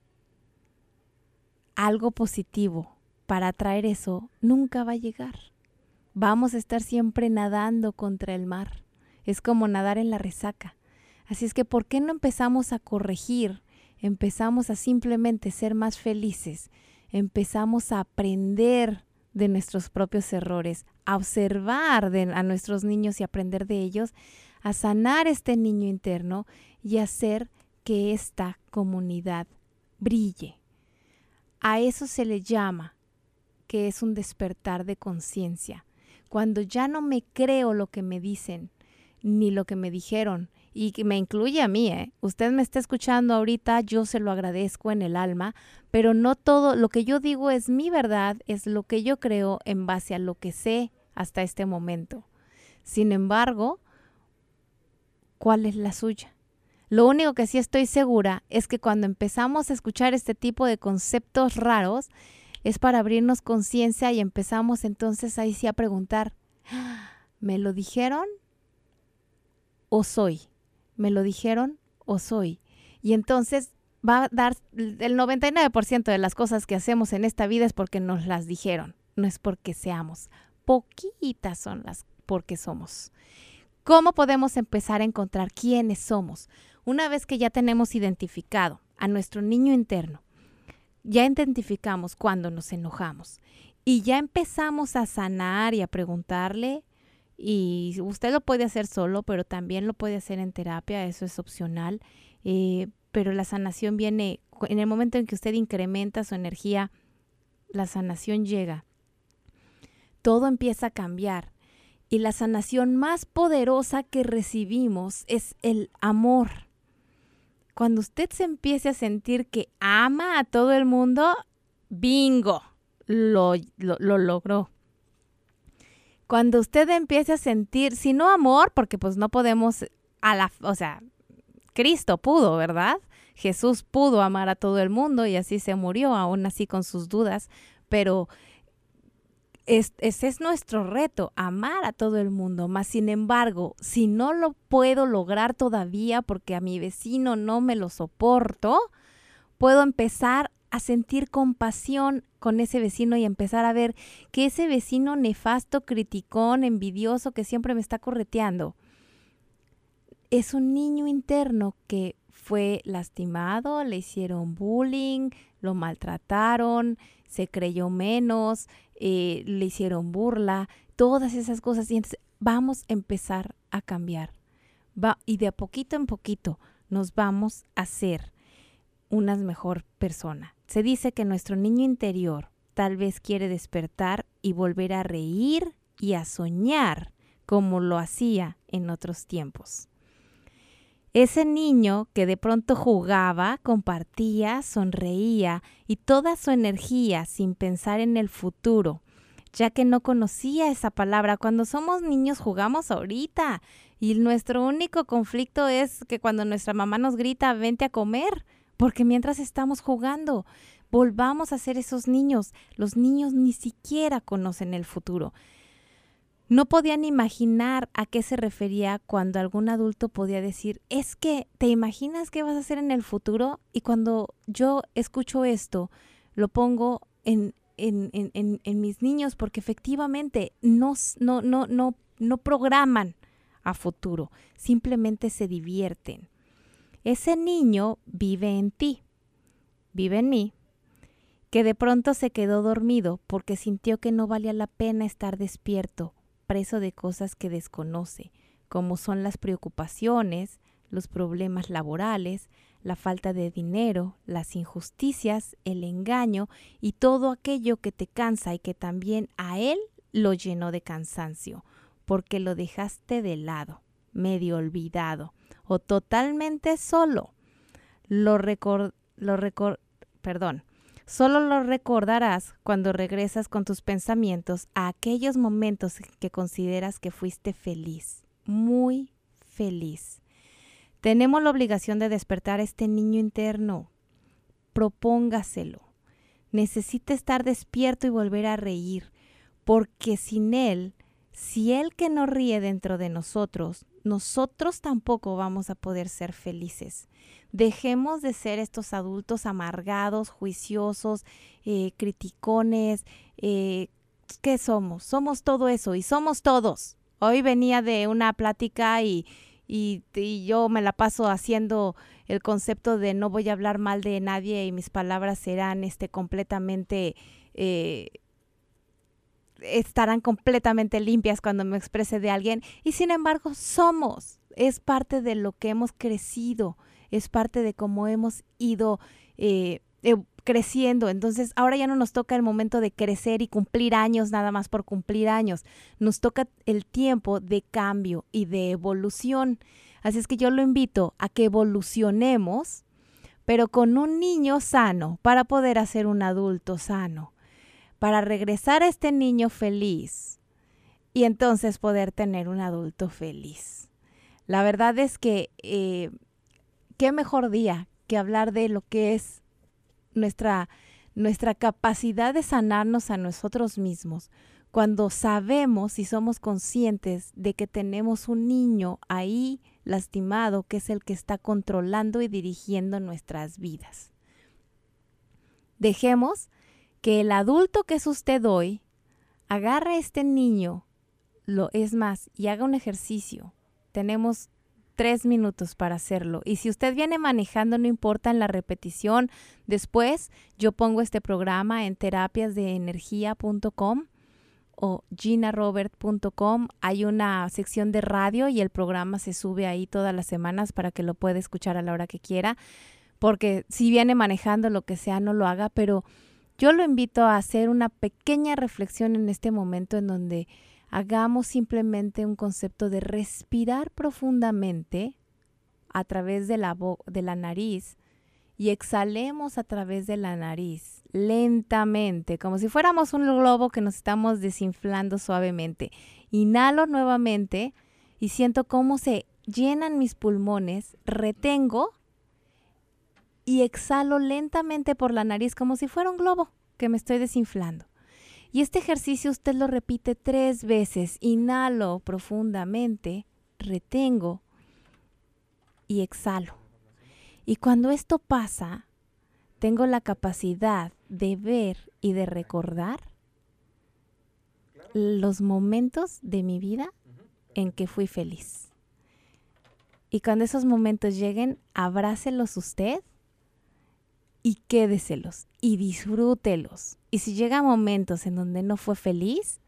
[SPEAKER 2] algo positivo para atraer eso, nunca va a llegar. Vamos a estar siempre nadando contra el mar. Es como nadar en la resaca. Así es que, ¿por qué no empezamos a corregir? Empezamos a simplemente ser más felices. Empezamos a aprender de nuestros propios errores, a observar de, a nuestros niños y aprender de ellos, a sanar este niño interno y hacer que esta comunidad brille. A eso se le llama que es un despertar de conciencia. Cuando ya no me creo lo que me dicen, ni lo que me dijeron, y que me incluye a mí, ¿eh? Usted me está escuchando ahorita, yo se lo agradezco en el alma, pero no todo lo que yo digo es mi verdad, es lo que yo creo en base a lo que sé hasta este momento. Sin embargo, ¿cuál es la suya? Lo único que sí estoy segura es que cuando empezamos a escuchar este tipo de conceptos raros, es para abrirnos conciencia y empezamos entonces ahí sí a preguntar, ¿me lo dijeron o soy? ¿Me lo dijeron o soy? Y entonces va a dar el noventa y nueve por ciento de las cosas que hacemos en esta vida es porque nos las dijeron, no es porque seamos. Poquitas son las porque somos. ¿Cómo podemos empezar a encontrar quiénes somos? Una vez que ya tenemos identificado a nuestro niño interno, ya identificamos cuando nos enojamos y ya empezamos a sanar y a preguntarle, y usted lo puede hacer solo, pero también lo puede hacer en terapia, eso es opcional, eh, pero la sanación viene en el momento en que usted incrementa su energía, la sanación llega. Todo empieza a cambiar y la sanación más poderosa que recibimos es el amor. Cuando usted se empiece a sentir que ama a todo el mundo, bingo, lo, lo, lo logró. Cuando usted empiece a sentir, si no amor, porque pues no podemos, a la, o sea, Cristo pudo, ¿verdad? Jesús pudo amar a todo el mundo y así se murió, aún así con sus dudas, pero es, ese es nuestro reto, amar a todo el mundo. Más sin embargo, si no lo puedo lograr todavía porque a mi vecino no me lo soporto, puedo empezar a sentir compasión con ese vecino y empezar a ver que ese vecino nefasto, criticón, envidioso que siempre me está correteando, es un niño interno que fue lastimado, le hicieron bullying, lo maltrataron, se creyó menos, eh, le hicieron burla, todas esas cosas. Y entonces vamos a empezar a cambiar. Va, y de a poquito en poquito nos vamos a hacer una mejor persona. Se dice que nuestro niño interior tal vez quiere despertar y volver a reír y a soñar como lo hacía en otros tiempos. Ese niño que de pronto jugaba, compartía, sonreía y toda su energía sin pensar en el futuro, ya que no conocía esa palabra. Cuando somos niños jugamos ahorita y nuestro único conflicto es que cuando nuestra mamá nos grita, vente a comer, porque mientras estamos jugando, volvamos a ser esos niños. Los niños ni siquiera conocen el futuro. No podían imaginar a qué se refería cuando algún adulto podía decir, es que, ¿te imaginas qué vas a hacer en el futuro? Y cuando yo escucho esto, lo pongo en, en, en, en, en mis niños porque efectivamente no, no, no, no, no programan a futuro, simplemente se divierten. Ese niño vive en ti, vive en mí, que de pronto se quedó dormido porque sintió que no valía la pena estar despierto, preso de cosas que desconoce, como son las preocupaciones, los problemas laborales, la falta de dinero, las injusticias, el engaño y todo aquello que te cansa y que también a él lo llenó de cansancio, porque lo dejaste de lado, medio olvidado o totalmente solo. Lo record, lo record, perdón. Solo lo recordarás cuando regresas con tus pensamientos a aquellos momentos que consideras que fuiste feliz, muy feliz. Tenemos la obligación de despertar a este niño interno. Propóngaselo. Necesita estar despierto y volver a reír, porque sin él, si él que no ríe dentro de nosotros, nosotros tampoco vamos a poder ser felices. Dejemos de ser estos adultos amargados, juiciosos, eh, criticones. Eh, ¿Qué somos? Somos todo eso y somos todos. Hoy venía de una plática y, y, y yo me la paso haciendo el concepto de no voy a hablar mal de nadie y mis palabras serán este, completamente... Eh, estarán completamente limpias cuando me exprese de alguien y sin embargo somos, es parte de lo que hemos crecido, es parte de cómo hemos ido eh, eh, creciendo. Entonces ahora ya no nos toca el momento de crecer y cumplir años nada más por cumplir años, nos toca el tiempo de cambio y de evolución. Así es que yo lo invito a que evolucionemos, pero con un niño sano para poder hacer un adulto sano, para regresar a este niño feliz y entonces poder tener un adulto feliz. La verdad es que eh, qué mejor día que hablar de lo que es nuestra, nuestra capacidad de sanarnos a nosotros mismos, cuando sabemos y somos conscientes de que tenemos un niño ahí lastimado que es el que está controlando y dirigiendo nuestras vidas. Dejemos que el adulto que es usted hoy agarre a este niño, lo es más, y haga un ejercicio. Tenemos tres minutos para hacerlo. Y si usted viene manejando, no importa en la repetición. Después yo pongo este programa en terapias de energía punto com o gina robert punto com. Hay una sección de radio y el programa se sube ahí todas las semanas para que lo pueda escuchar a la hora que quiera. Porque si viene manejando lo que sea, no lo haga. Pero yo lo invito a hacer una pequeña reflexión en este momento en donde hagamos simplemente un concepto de respirar profundamente a través de la, bo- de la nariz y exhalemos a través de la nariz lentamente, como si fuéramos un globo que nos estamos desinflando suavemente. Inhalo nuevamente y siento cómo se llenan mis pulmones, retengo y exhalo lentamente por la nariz como si fuera un globo que me estoy desinflando. Y este ejercicio usted lo repite tres veces. Inhalo profundamente, retengo y exhalo. Y cuando esto pasa, tengo la capacidad de ver y de recordar los momentos de mi vida en que fui feliz. Y cuando esos momentos lleguen, abrácelos usted y quédeselos y disfrútelos. Y si llega momentos en donde no fue feliz,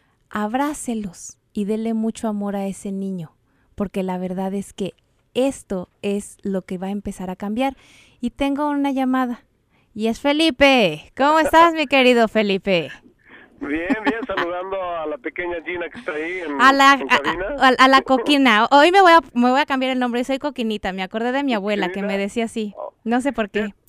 [SPEAKER 2] abrácelos y dele mucho amor a ese niño, porque la verdad es que esto es lo que va a empezar a cambiar. Y tengo una llamada y es Felipe. ¿Cómo estás, mi querido Felipe?
[SPEAKER 3] Bien, bien, saludando a la pequeña Gina que está ahí en,
[SPEAKER 2] a la,
[SPEAKER 3] en cabina.
[SPEAKER 2] A, a, a la Coquina. Hoy me voy, a, me voy a cambiar el nombre, soy Coquinita. Me acordé de mi abuela que me decía así. No sé por qué.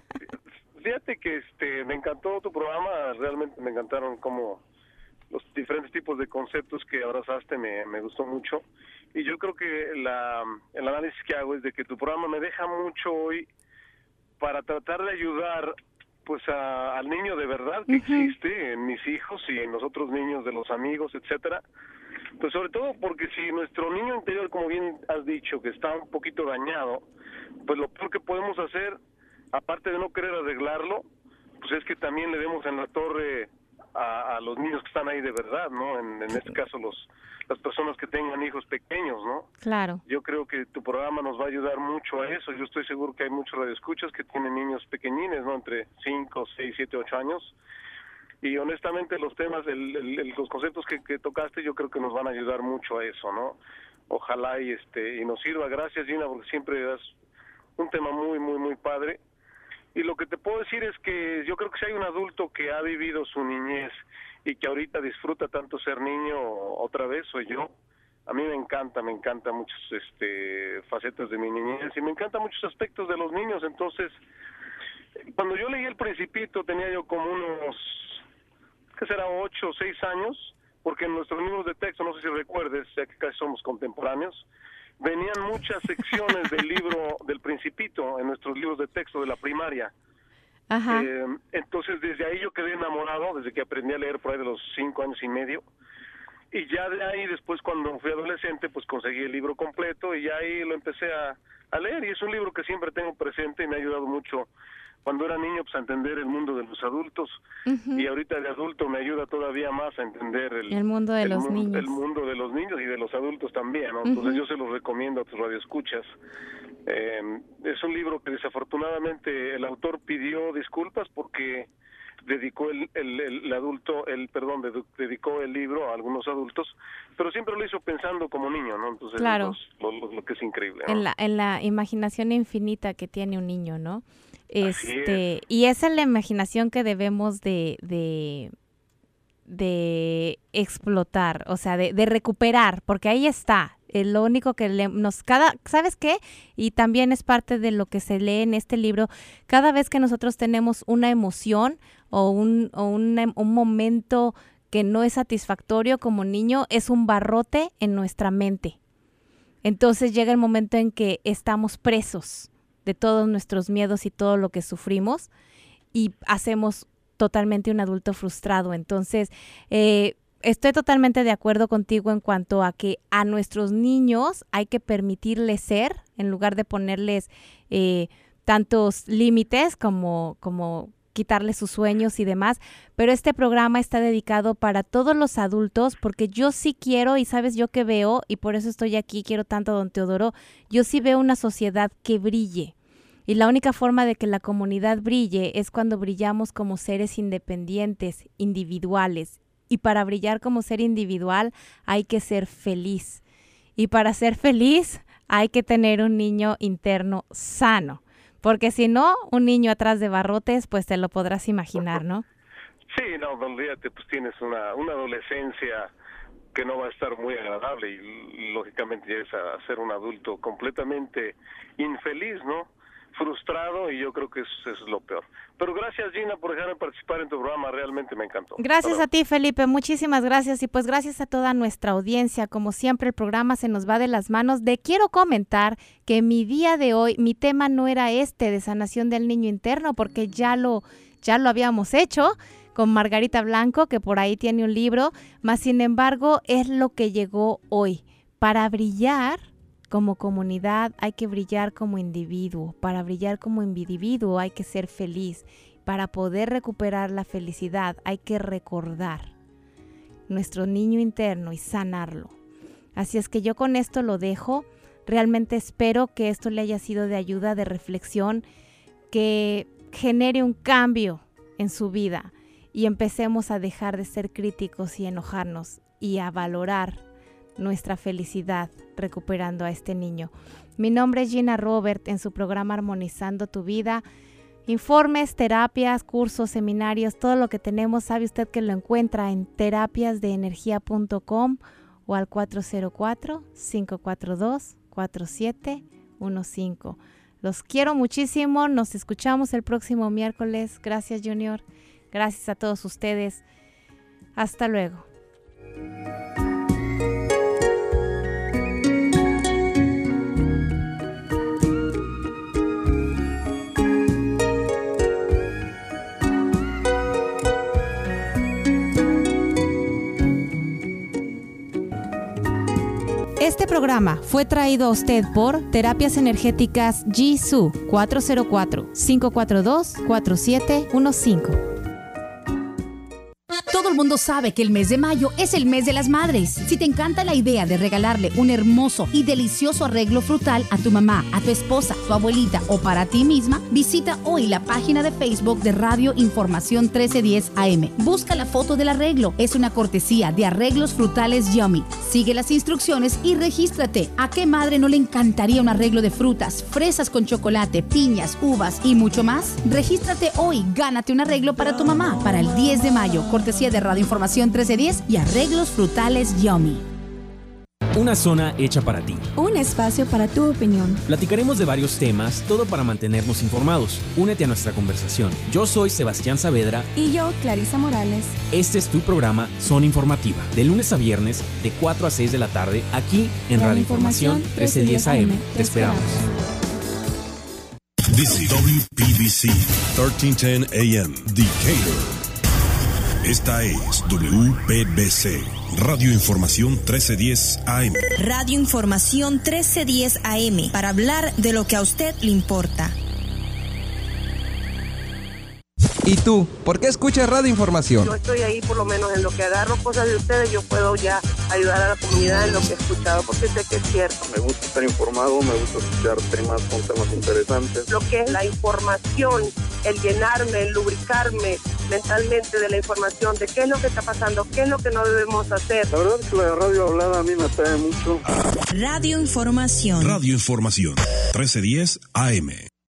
[SPEAKER 3] Fíjate que este me encantó tu programa, realmente me encantaron como los diferentes tipos de conceptos que abrazaste, me, me gustó mucho. Y yo creo que la, el análisis que hago es de que tu programa me deja mucho hoy para tratar de ayudar pues a, al niño de verdad que uh-huh. existe en mis hijos y en los otros niños de los amigos, etcétera. Pues sobre todo porque si nuestro niño interior, como bien has dicho, que está un poquito dañado, pues lo peor que podemos hacer, aparte de no querer arreglarlo, pues es que también le demos en la torre a, a los niños que están ahí de verdad, ¿no? En, en este caso los las personas que tengan hijos pequeños, ¿no?
[SPEAKER 2] Claro.
[SPEAKER 3] Yo creo que tu programa nos va a ayudar mucho a eso. Yo estoy seguro que hay muchos radioescuchas que tienen niños pequeñines, ¿no? Entre cinco, seis, siete, ocho años. Y honestamente los temas, el, el, el, los conceptos que, que tocaste, yo creo que nos van a ayudar mucho a eso, ¿no? Ojalá y este y nos sirva. Gracias, Gina, porque siempre das un tema muy, muy, muy padre. Y lo que te puedo decir es que yo creo que si hay un adulto que ha vivido su niñez y que ahorita disfruta tanto ser niño otra vez, soy yo. A mí me encanta, me encanta muchas este, facetas de mi niñez y me encantan muchos aspectos de los niños. Entonces, cuando yo leí El Principito tenía yo como unos, ¿qué será? Ocho o seis años, porque en nuestros libros de texto, no sé si recuerdes, ya que casi somos contemporáneos, venían muchas secciones del libro del Principito en nuestros libros de texto de la primaria.
[SPEAKER 2] Ajá.
[SPEAKER 3] Eh, entonces desde ahí yo quedé enamorado, desde que aprendí a leer por ahí de los cinco años y medio, y ya de ahí después cuando fui adolescente pues conseguí el libro completo y ya ahí lo empecé a, a leer, y es un libro que siempre tengo presente y me ha ayudado mucho cuando era niño pues a entender el mundo de los adultos, uh-huh. y ahorita de adulto me ayuda todavía más a entender el,
[SPEAKER 2] el mundo de
[SPEAKER 3] el
[SPEAKER 2] los
[SPEAKER 3] mu-
[SPEAKER 2] niños
[SPEAKER 3] el mundo de los niños y de los adultos también, ¿no? Entonces uh-huh. yo se los recomiendo a tus radioescuchas. Eh, es un libro que desafortunadamente el autor pidió disculpas porque dedicó el, el, el adulto, el perdón, dedicó el libro a algunos adultos, pero siempre lo hizo pensando como niño, ¿no? Entonces
[SPEAKER 2] claro.
[SPEAKER 3] lo, lo, lo que es increíble, ¿no?
[SPEAKER 2] En la, en la imaginación infinita que tiene un niño, ¿no? Este,
[SPEAKER 3] es.
[SPEAKER 2] Y esa es la imaginación que debemos de, de, de explotar, o sea, de, de recuperar, porque ahí está. Eh, lo único que le, nos cada, ¿sabes qué? Y también es parte de lo que se lee en este libro. Cada vez que nosotros tenemos una emoción o un, o un, un momento que no es satisfactorio como niño, es un barrote en nuestra mente. Entonces llega el momento en que estamos presos de todos nuestros miedos y todo lo que sufrimos y hacemos totalmente un adulto frustrado. Entonces, eh, estoy totalmente de acuerdo contigo en cuanto a que a nuestros niños hay que permitirles ser, en lugar de ponerles eh, tantos límites como, como quitarles sus sueños y demás. Pero este programa está dedicado para todos los adultos, porque yo sí quiero, y sabes yo que veo, y por eso estoy aquí, quiero tanto a don Teodoro, yo sí veo una sociedad que brille. Y la única forma de que la comunidad brille es cuando brillamos como seres independientes, individuales. Y para brillar como ser individual hay que ser feliz. Y para ser feliz hay que tener un niño interno sano. Porque si no, un niño atrás de barrotes, pues te lo podrás imaginar, ¿no?
[SPEAKER 3] Sí, no, olvídate, pues tienes una, una adolescencia que no va a estar muy agradable y, y lógicamente llegas a ser un adulto completamente infeliz, ¿no? Frustrado, y yo creo que eso es lo peor. Pero gracias, Gina, por dejarme participar en tu programa, realmente me encantó.
[SPEAKER 2] Gracias
[SPEAKER 3] Hola.
[SPEAKER 2] a ti, Felipe, muchísimas gracias, y pues gracias a toda nuestra audiencia. Como siempre, el programa se nos va de las manos. De quiero comentar que mi día de hoy, mi tema no era este de sanación del niño interno, porque ya lo, ya lo habíamos hecho con Margarita Blanco, que por ahí tiene un libro, más sin embargo, es lo que llegó hoy. Para brillar como comunidad hay que brillar como individuo. Para brillar como individuo hay que ser feliz. Para poder recuperar la felicidad hay que recordar nuestro niño interno y sanarlo. Así es que yo con esto lo dejo. Realmente espero que esto le haya sido de ayuda, de reflexión, que genere un cambio en su vida y empecemos a dejar de ser críticos y enojarnos y a valorar nuestra felicidad recuperando a este niño. Mi nombre es Gina Robert, en su programa Armonizando tu Vida. Informes, terapias, cursos, seminarios, todo lo que tenemos, sabe usted que lo encuentra en terapias de energía punto com o al cuatro cero cuatro, cinco cuatro dos, cuatro siete uno cinco. Los quiero muchísimo, nos escuchamos el próximo miércoles. Gracias, Junior. Gracias a todos ustedes. Hasta luego. Este programa fue traído a usted por Terapias Energéticas Jisoo cuatro cero cuatro, cinco cuatro dos, cuatro siete uno cinco.
[SPEAKER 4] Todo el mundo sabe que el mes de mayo es el mes de las madres. Si te encanta la idea de regalarle un hermoso y delicioso arreglo frutal a tu mamá, a tu esposa, tu abuelita o para ti misma, visita hoy la página de Facebook de Radio Información trece diez A M. Busca la foto del arreglo. Es una cortesía de Arreglos Frutales Yummy. Sigue las instrucciones y regístrate. ¿A qué madre no le encantaría un arreglo de frutas, fresas con chocolate, piñas, uvas y mucho más? Regístrate hoy. Gánate un arreglo para tu mamá para el diez de mayo. Cortesía de Radio Información trece diez y Arreglos Frutales Yummy.
[SPEAKER 5] Una zona hecha para ti.
[SPEAKER 6] Un espacio para tu opinión.
[SPEAKER 5] Platicaremos de varios temas, todo para mantenernos informados. Únete a nuestra conversación. Yo soy Sebastián Saavedra.
[SPEAKER 6] Y yo, Clarisa Morales.
[SPEAKER 5] Este es tu programa Zona Informativa, de lunes a viernes, de cuatro a seis de la tarde, aquí en Radio, Radio Información trece diez A M. Te esperamos.
[SPEAKER 7] This is W P B C, thirteen ten A M, Decatur. Esta es W P B C, Radio Información trece diez A M.
[SPEAKER 1] Radio Información trece diez A M, para hablar de lo que a usted le importa.
[SPEAKER 8] ¿Y tú? ¿Por qué escuchas Radio Información?
[SPEAKER 9] Yo estoy ahí, por lo menos en lo que agarro cosas de ustedes, yo puedo ya ayudar a la comunidad en lo que he escuchado, porque sé que es cierto.
[SPEAKER 10] Me gusta estar informado, me gusta escuchar temas con temas interesantes.
[SPEAKER 9] Lo que es la información, el llenarme, el lubricarme mentalmente de la información, de qué es lo que está pasando, qué es lo que no debemos hacer.
[SPEAKER 10] La verdad es que la radio hablada a mí me atrae mucho.
[SPEAKER 1] Radio Información.
[SPEAKER 7] Radio Información, trece diez A M.